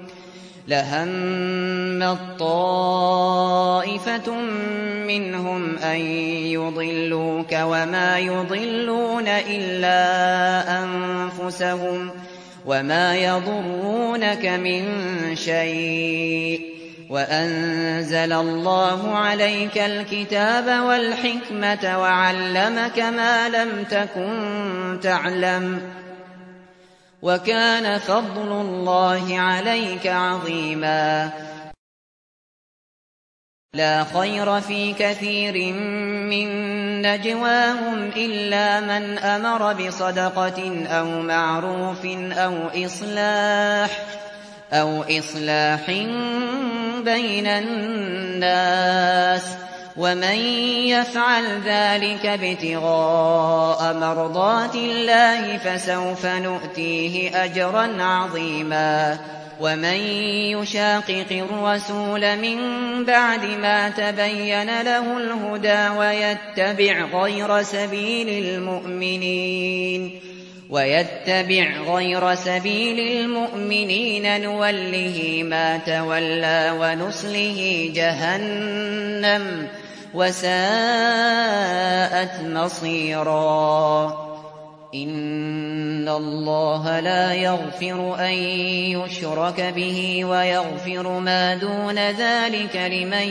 لهمت طائفة منهم أن يضلوك وما يضلون إلا أنفسهم وما يضرونك من شيء. وأنزل الله عليك الكتاب والحكمة وعلمك ما لم تكن تعلم وكان فضل الله عليك عظيما. لا خير في كثير من نجواهم إلا من أمر بصدقة أو معروف أو إصلاح أو إصلاح بين الناس ومن يفعل ذلك ابتغاء مرضات الله فسوف نؤتيه أجرا عظيما. ومن يشاقق الرسول من بعد ما تبين له الهدى ويتبع غير سبيل المؤمنين ويتبع غير سبيل المؤمنين نوله ما تولى ونصله جهنم وساءت مصيرا. إن الله لا يغفر أن يشرك به ويغفر ما دون ذلك لمن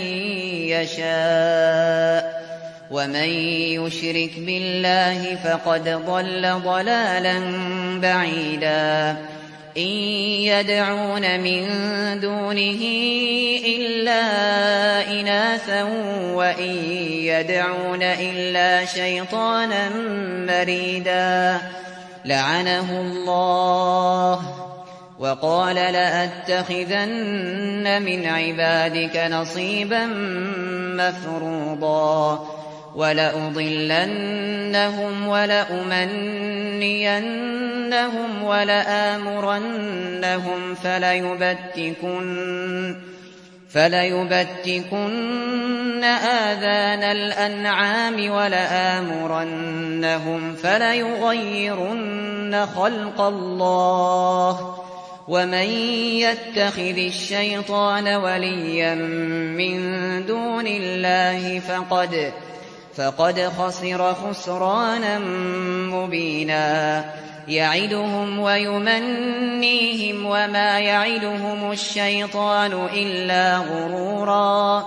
يشاء ومن يشرك بالله فقد ضل ضلالا بعيدا. إن يدعون من دونه إلا إناثا وإن يدعون إلا شيطانا مريدا لعنه الله وقال لأتخذن من عبادك نصيبا مفروضا ولأضلنهم ولأمنينهم ولآمرنهم فليبتكن فليبتكن آذان الأنعام ولآمرنهم فليغيرن خلق الله ومن يتخذ الشيطان وليا من دون الله فقد فقد خسر خسرانا مبينا. يعدهم ويمنيهم وما يعدهم الشيطان إلا غرورا.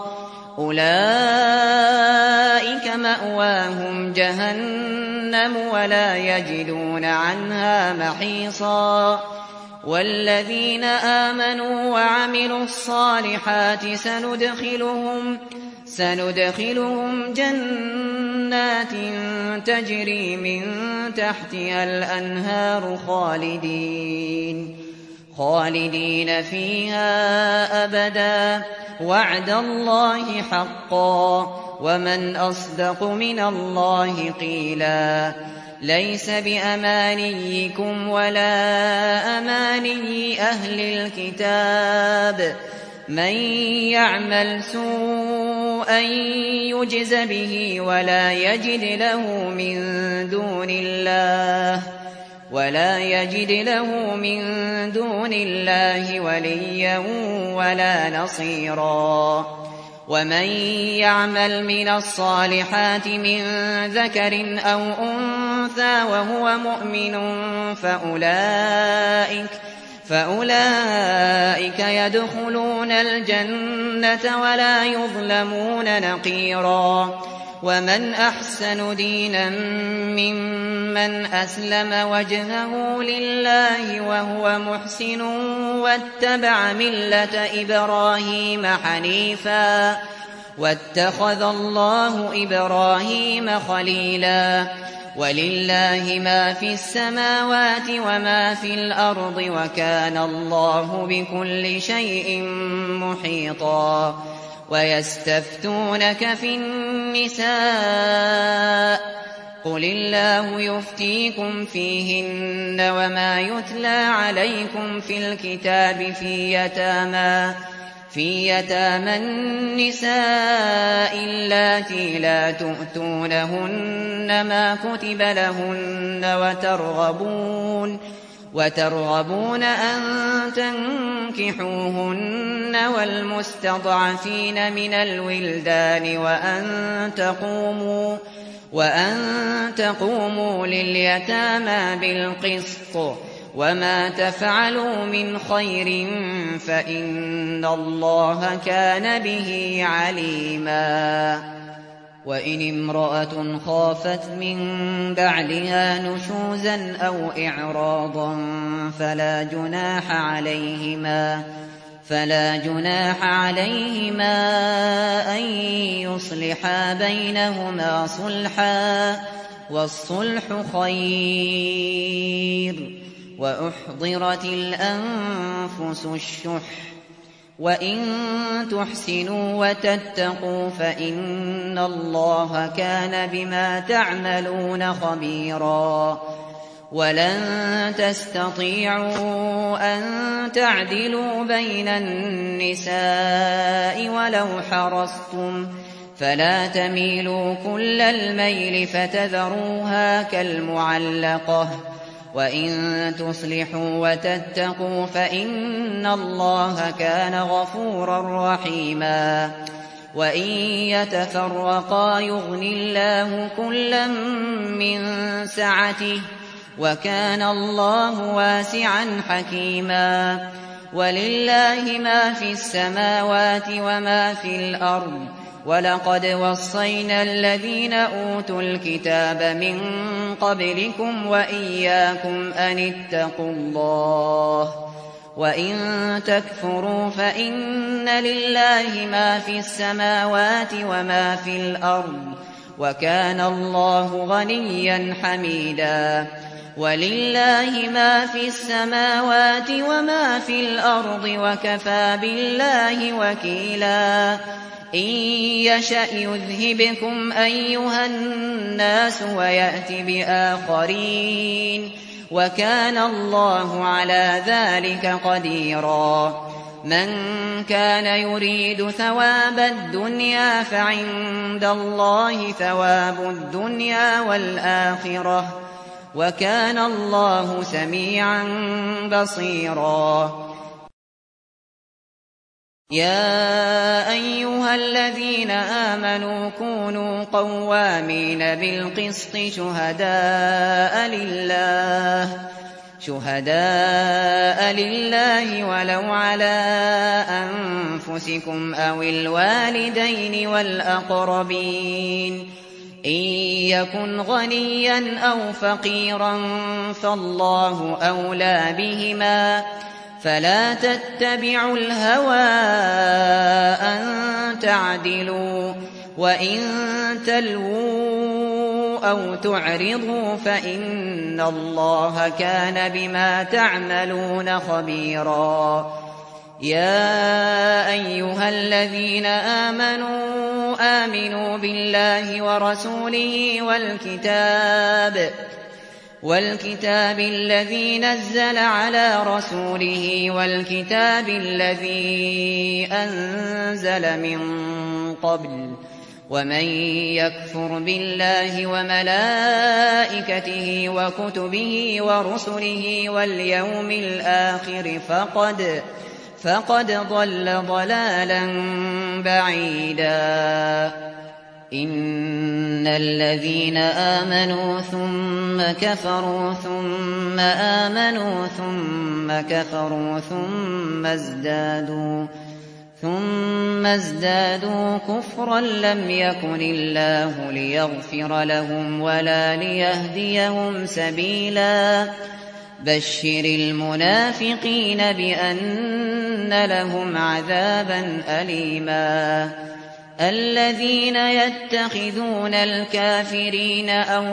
أولئك مأواهم جهنم ولا يجدون عنها محيصا. والذين آمنوا وعملوا الصالحات سندخلهم سندخلهم جنات تجري من تحتها الأنهار خالدين خالدين فيها أبدا وعد الله حقا ومن أصدق من الله قيلا. ليس بأمانيكم ولا أماني أهل الكتاب من يعمل سوءا يجز به ولا يجد له من دون الله ولا يجد له من دون الله وليا ولا نصيرا. ومن يعمل من الصالحات من ذكر أو أنثى وهو مؤمن فأولئك فأولئك يدخلون الجنة ولا يظلمون نقيرا. ومن أحسن دينا ممن أسلم وجهه لله وهو محسن واتبع ملة إبراهيم حنيفا واتخذ الله إبراهيم خليلا ولله ما في السماوات وما في الأرض وكان الله بكل شيء محيطا ويستفتونك في النساء قل الله يفتيكم فيهن وما يتلى عليكم في الكتاب في يتامى في يتامى النساء اللاتي لا تؤتونهن ما كتب لهن وترغبون وترغبون أن تنكحوهن والمستضعفين من الولدان وأن تقوموا وأن تقوموا لليتامى بالقسط وما تفعلوا من خير فإن الله كان به عليما وإن امرأة خافت من بعلها نشوزا أو إعراضا فلا جناح عليهما فلا جناح عليهما أن يصلحا بينهما صلحا والصلح خير وأحضرت الأنفس الشح وإن تحسنوا وتتقوا فإن الله كان بما تعملون خبيرا ولن تستطيعوا أن تعدلوا بين النساء ولو حرصتم فلا تميلوا كل الميل فتذروها كالمعلقة وإن تصلحوا وتتقوا فإن الله كان غفورا رحيما وإن يتفرقا يغن الله كلا من سعته وكان الله واسعا حكيما ولله ما في السماوات وما في الأرض ولقد وصينا الذين أوتوا الكتاب من قبلكم وإياكم أن اتقوا الله وإن تكفروا فإن لله ما في السماوات وما في الأرض وكان الله غنيا حميدا ولله ما في السماوات وما في الأرض وكفى بالله وكيلا إن يشأ يذهبكم أيها الناس ويأت بآخرين وكان الله على ذلك قديرا من كان يريد ثواب الدنيا فعند الله ثواب الدنيا والآخرة وكان الله سميعا بصيرا يا أيها الذين آمنوا كونوا قوامين بالقسط شهداء لله شهداء لله ولو على أنفسكم أو الوالدين والأقربين إن يكن غنيا أو فقيرا فالله أولى بهما فلا تتبعوا الهوى أن تعدلوا وإن تلووا أو تعرضوا فإن الله كان بما تعملون خبيرا يا أيها الذين آمنوا آمنوا بالله ورسوله والكتاب والكتاب الذي نزل على رسوله والكتاب الذي أنزل من قبل ومن يكفر بالله وملائكته وكتبه ورسله واليوم الآخر فقد فقد ضل ضلالا بعيدا إن الذين آمنوا ثم كفروا ثم آمنوا ثم كفروا ثم ازدادوا ثم ازدادوا كفرا لم يكن الله ليغفر لهم ولا ليهديهم سبيلا بشر المنافقين بأن لهم عذابا أليما الذين يتخذون الكافرين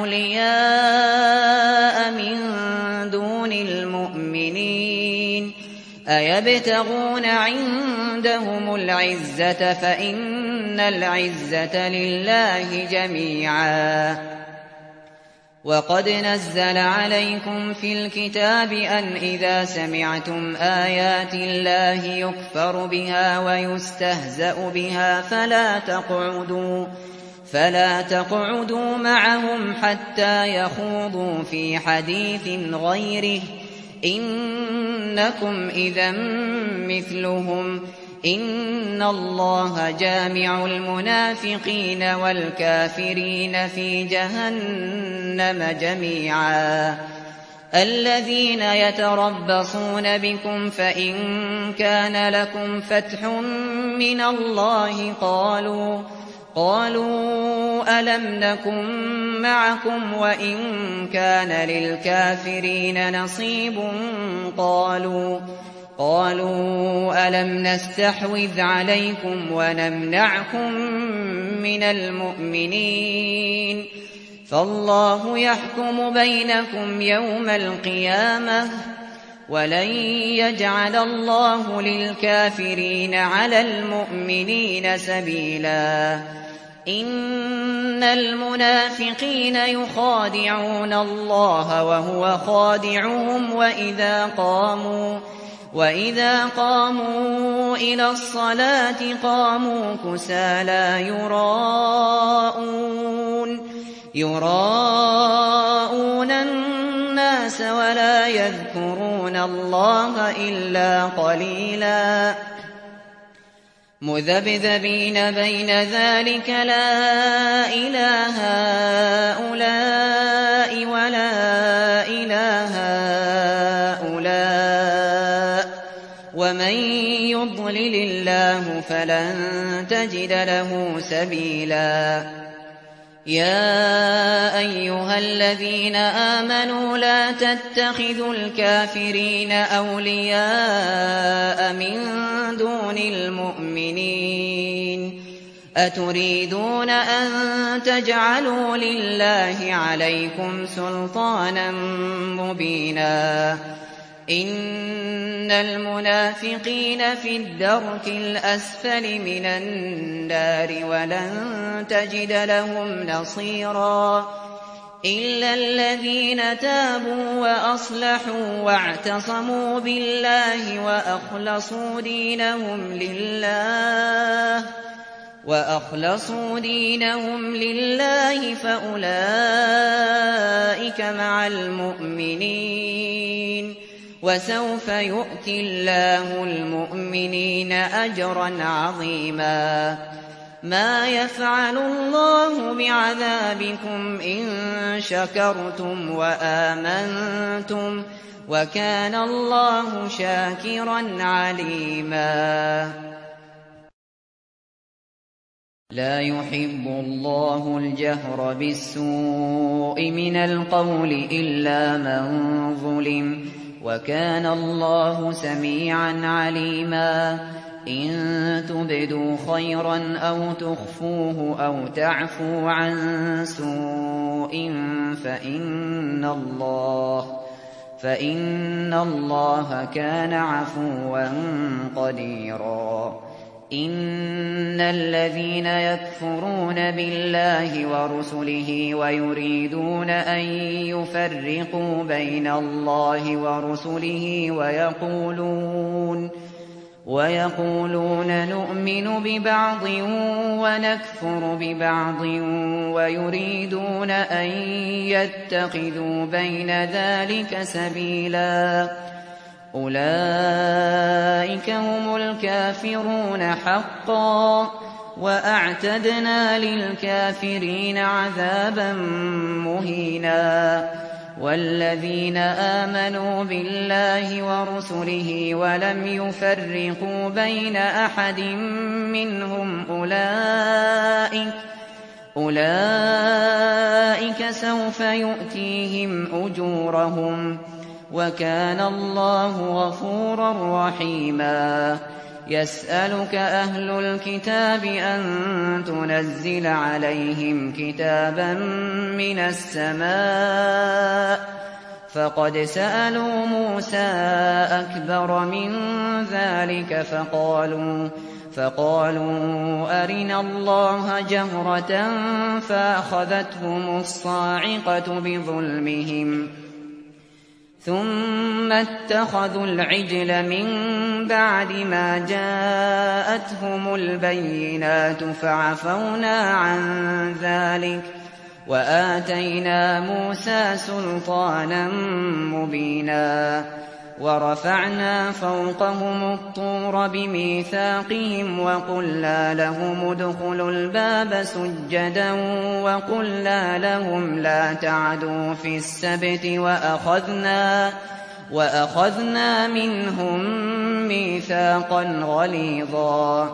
أولياء من دون المؤمنين أيبتغون عندهم العزة فإن العزة لله جميعا وقد نزل عليكم في الكتاب أن إذا سمعتم آيات الله يكفر بها ويستهزأ بها فلا تقعدوا فلا تقعدوا معهم حتى يخوضوا في حديث غيره إنكم إذا مثلهم إن الله جامع المنافقين والكافرين في جهنم جميعا الذين يتربصون بكم فإن كان لكم فتح من الله قالوا قالوا ألم نكن معكم وإن كان للكافرين نصيب قالوا قالوا ألم نستحوذ عليكم ونمنعكم من المؤمنين فالله يحكم بينكم يوم القيامة ولن يجعل الله للكافرين على المؤمنين سبيلا إن المنافقين يخادعون الله وهو خادعهم وإذا قاموا وإذا قاموا إلى الصلاة قاموا كسالى يراءون يراءون الناس ولا يذكرون الله إلا قليلا مذبذبين بين ذلك لا إله هؤلاء ولا إله هؤلاء ومن يضلل الله فلن تجد له سبيلا يا أيها الذين آمنوا لا تتخذوا الكافرين أولياء من دون المؤمنين أتريدون أن تجعلوا لله عليكم سلطانا مبينا إن المنافقين في الدرك الأسفل من النار ولن تجد لهم نصيرا إلا الذين تابوا وأصلحوا واعتصموا بالله وأخلصوا دينهم لله وأخلصوا دينهم لله فأولئك مع المؤمنين وسوف يؤتي الله المؤمنين أجرا عظيما ما يفعل الله بعذابكم إن شكرتم وآمنتم وكان الله شاكرا عليما لا يحب الله الجهر بالسوء من القول إلا من ظلم وكان الله سميعا عليما إن تبدوا خيرا أو تخفوه أو تعفوا عن سوء فإن الله فإن الله كان عفوا قديرا إن الذين يكفرون بالله ورسله ويريدون أن يفرقوا بين الله ورسله ويقولون ويقولون نؤمن ببعض ونكفر ببعض ويريدون أن يتخذوا بين ذلك سبيلا أولئك هم الكافرون حقا وأعتدنا للكافرين عذابا مهينا والذين آمنوا بالله ورسله ولم يفرقوا بين أحد منهم أولئك أولئك سوف يؤتيهم أجورهم وكان الله غفورا رحيما. يسألك أهل الكتاب أن تنزل عليهم كتابا من السماء فقد سألوا موسى أكبر من ذلك فقالوا فقالوا أرنا الله جهرة فأخذتهم الصاعقة بظلمهم ثم اتخذوا العجل من بعد ما جاءتهم البينات فعفونا عن ذلك وآتينا موسى سلطانا مبينا. ورفعنا فوقهم الطور بميثاقهم وقلنا لهم ادخلوا الباب سجدا وقلنا لهم لا تعدوا في السبت وأخذنا, وأخذنا منهم ميثاقا غليظا.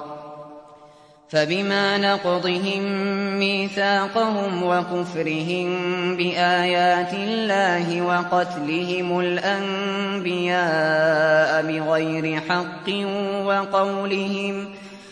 فبما نقضهم ميثاقهم وكفرهم بآيات الله وقتلهم الأنبياء بغير حق وقولهم,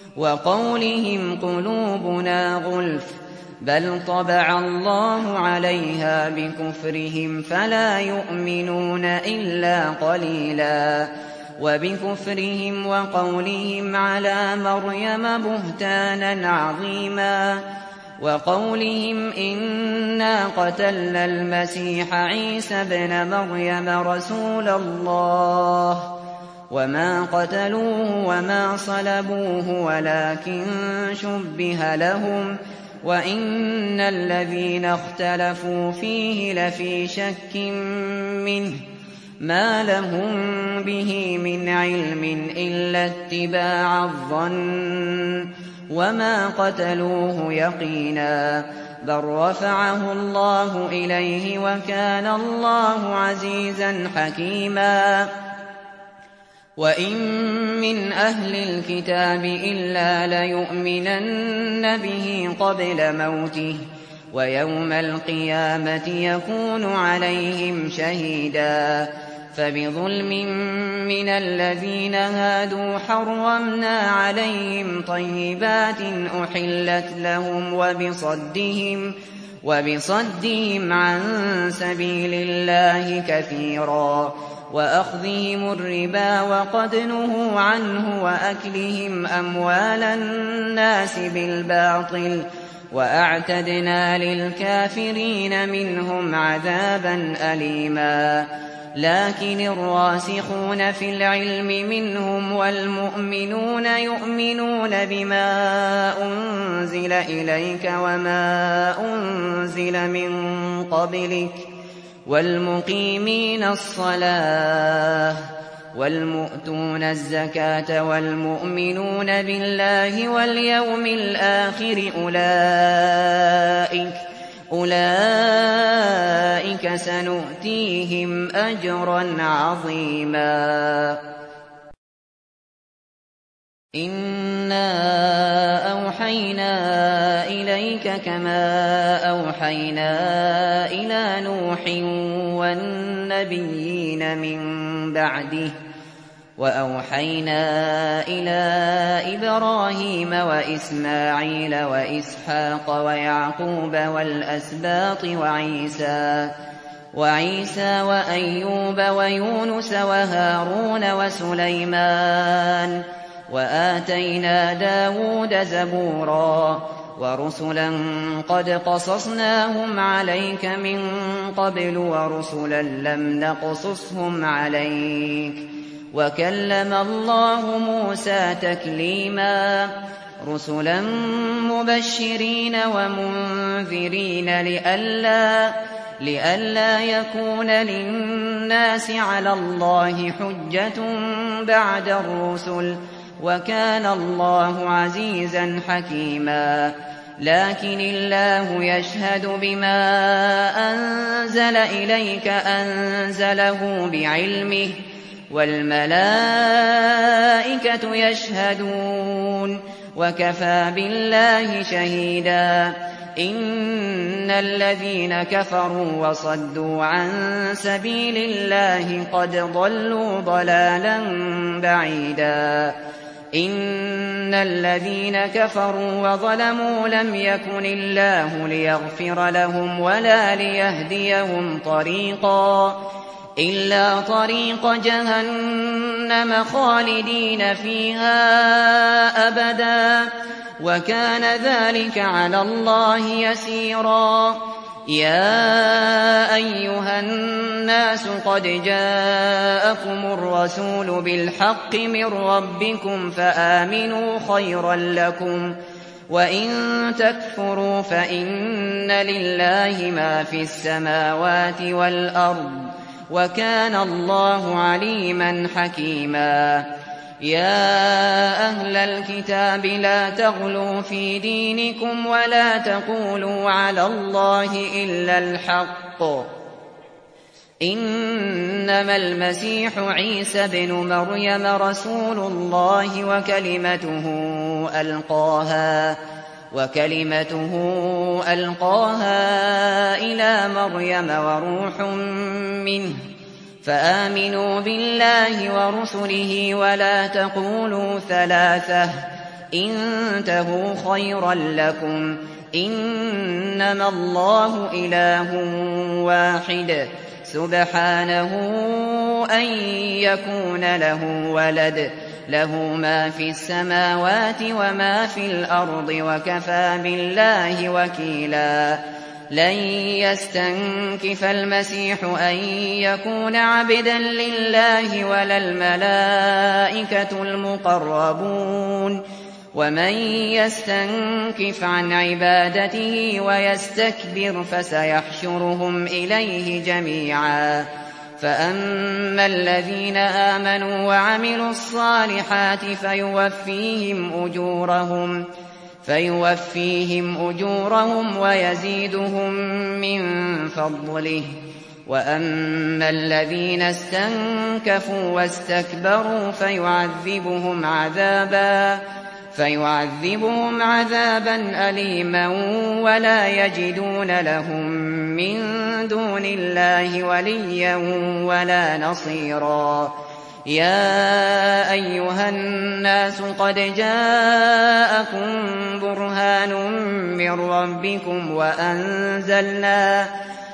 وقولهم قلوبنا غلف بل طبع الله عليها بكفرهم فلا يؤمنون إلا قليلا. وبكفرهم وقولهم على مريم بهتانا عظيما وقولهم إنا قتلنا المسيح عيسى ابن مريم رسول الله وما قتلوه وما صلبوه ولكن شبه لهم وإن الذين اختلفوا فيه لفي شك منه ما لهم به من علم إلا اتباع الظن وما قتلوه يقينا بل رفعه الله إليه وكان الله عزيزا حكيما. وإن من أهل الكتاب إلا ليؤمنن به قبل موته ويوم القيامة يكون عليهم شهيدا. فبظلم من الذين هادوا حرمنا عليهم طيبات أحلت لهم وبصدهم, وبصدهم عن سبيل الله كثيرا وأخذهم الربا وقد نهوا عنه وأكلهم أموال الناس بالباطل وأعتدنا للكافرين منهم عذابا أليما. لكن الراسخون في العلم منهم والمؤمنون يؤمنون بما أنزل إليك وما أنزل من قبلك والمقيمين الصلاة والمؤتون الزكاة والمؤمنون بالله واليوم الآخر أولئك أولئك سنؤتيهم أجرا عظيما. إنا أوحينا إليك كما أوحينا إلى نوح والنبيين من بعده وأوحينا إلى إبراهيم وإسماعيل وإسحاق ويعقوب والأسباط وعيسى وعيسى وأيوب ويونس وهارون وسليمان وآتينا داود زبورا ورسلا قد قصصناهم عليك من قبل ورسلا لم نقصصهم عليك وكلم الله موسى تكليما. رسلا مبشرين ومنذرين لئلا لئلا يكون للناس على الله حجة بعد الرسل وكان الله عزيزا حكيما. لكن الله يشهد بما أنزل إليك أنزله بعلمه والملائكة يشهدون وكفى بالله شهيدا إن الذين كفروا وصدوا عن سبيل الله قد ضلوا ضلالا بعيدا إن الذين كفروا وظلموا لم يكن الله ليغفر لهم ولا ليهديهم طريقا إلا طريق جهنم خالدين فيها أبدا وكان ذلك على الله يسيرا يا أيها الناس قد جاءكم الرسول بالحق من ربكم فآمنوا خيرا لكم وإن تكفروا فإن لله ما في السماوات والأرض وكان الله عليما حكيما يا أهل الكتاب لا تغلوا في دينكم ولا تقولوا على الله إلا الحق إنما المسيح عيسى بن مريم رسول الله وكلمته ألقاها وكلمته ألقاها إلى مريم وروح منه فآمنوا بالله ورسله ولا تقولوا ثلاثة انتهوا خيرا لكم إنما الله إله واحد سبحانه أن يكون له ولد له ما في السماوات وما في الأرض وكفى بالله وكيلا لن يستنكف المسيح أن يكون عبدا لله ولا الملائكة المقربون ومن يستنكف عن عبادته ويستكبر فسيحشرهم إليه جميعا فأما الذين آمنوا وعملوا الصالحات فيوفيهم أجورهم فيوفيهم أجورهم ويزيدهم من فضله وأما الذين استنكفوا واستكبروا فيعذبهم عذابا فيعذبهم عذابا أليما ولا يجدون لهم من دون الله وليا ولا نصيرا يا أيها الناس قد جاءكم برهان من ربكم وأنزلنا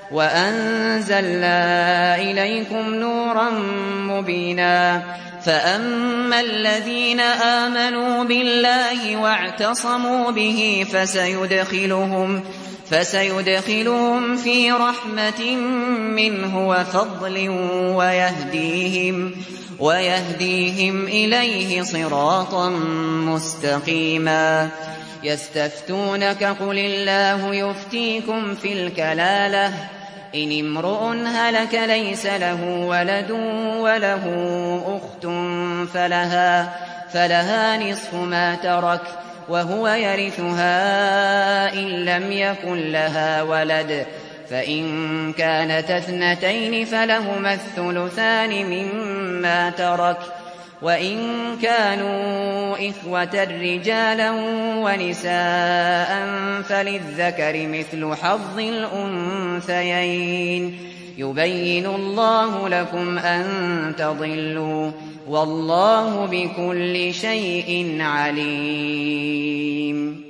وأنزلنا إليكم نورا مبينا فأما الذين آمنوا بالله واعتصموا به فسيدخلهم فسيدخلهم في رحمة منه وفضل ويهديهم ويهديهم إليه صراطا مستقيما يستفتونك قل الله يفتيكم في الكلالة إن امرؤ هلك ليس له ولد وله أخت فلها, فلها نصف ما ترك وهو يرثها إن لم يكن لها ولد فإن كانت اثنتين فلهما الثلثان مما ترك وإن كانوا إخوة رجالا ونساء فللذكر مثل حظ الأنثيين يبين الله لكم أن تضلوا والله بكل شيء عليم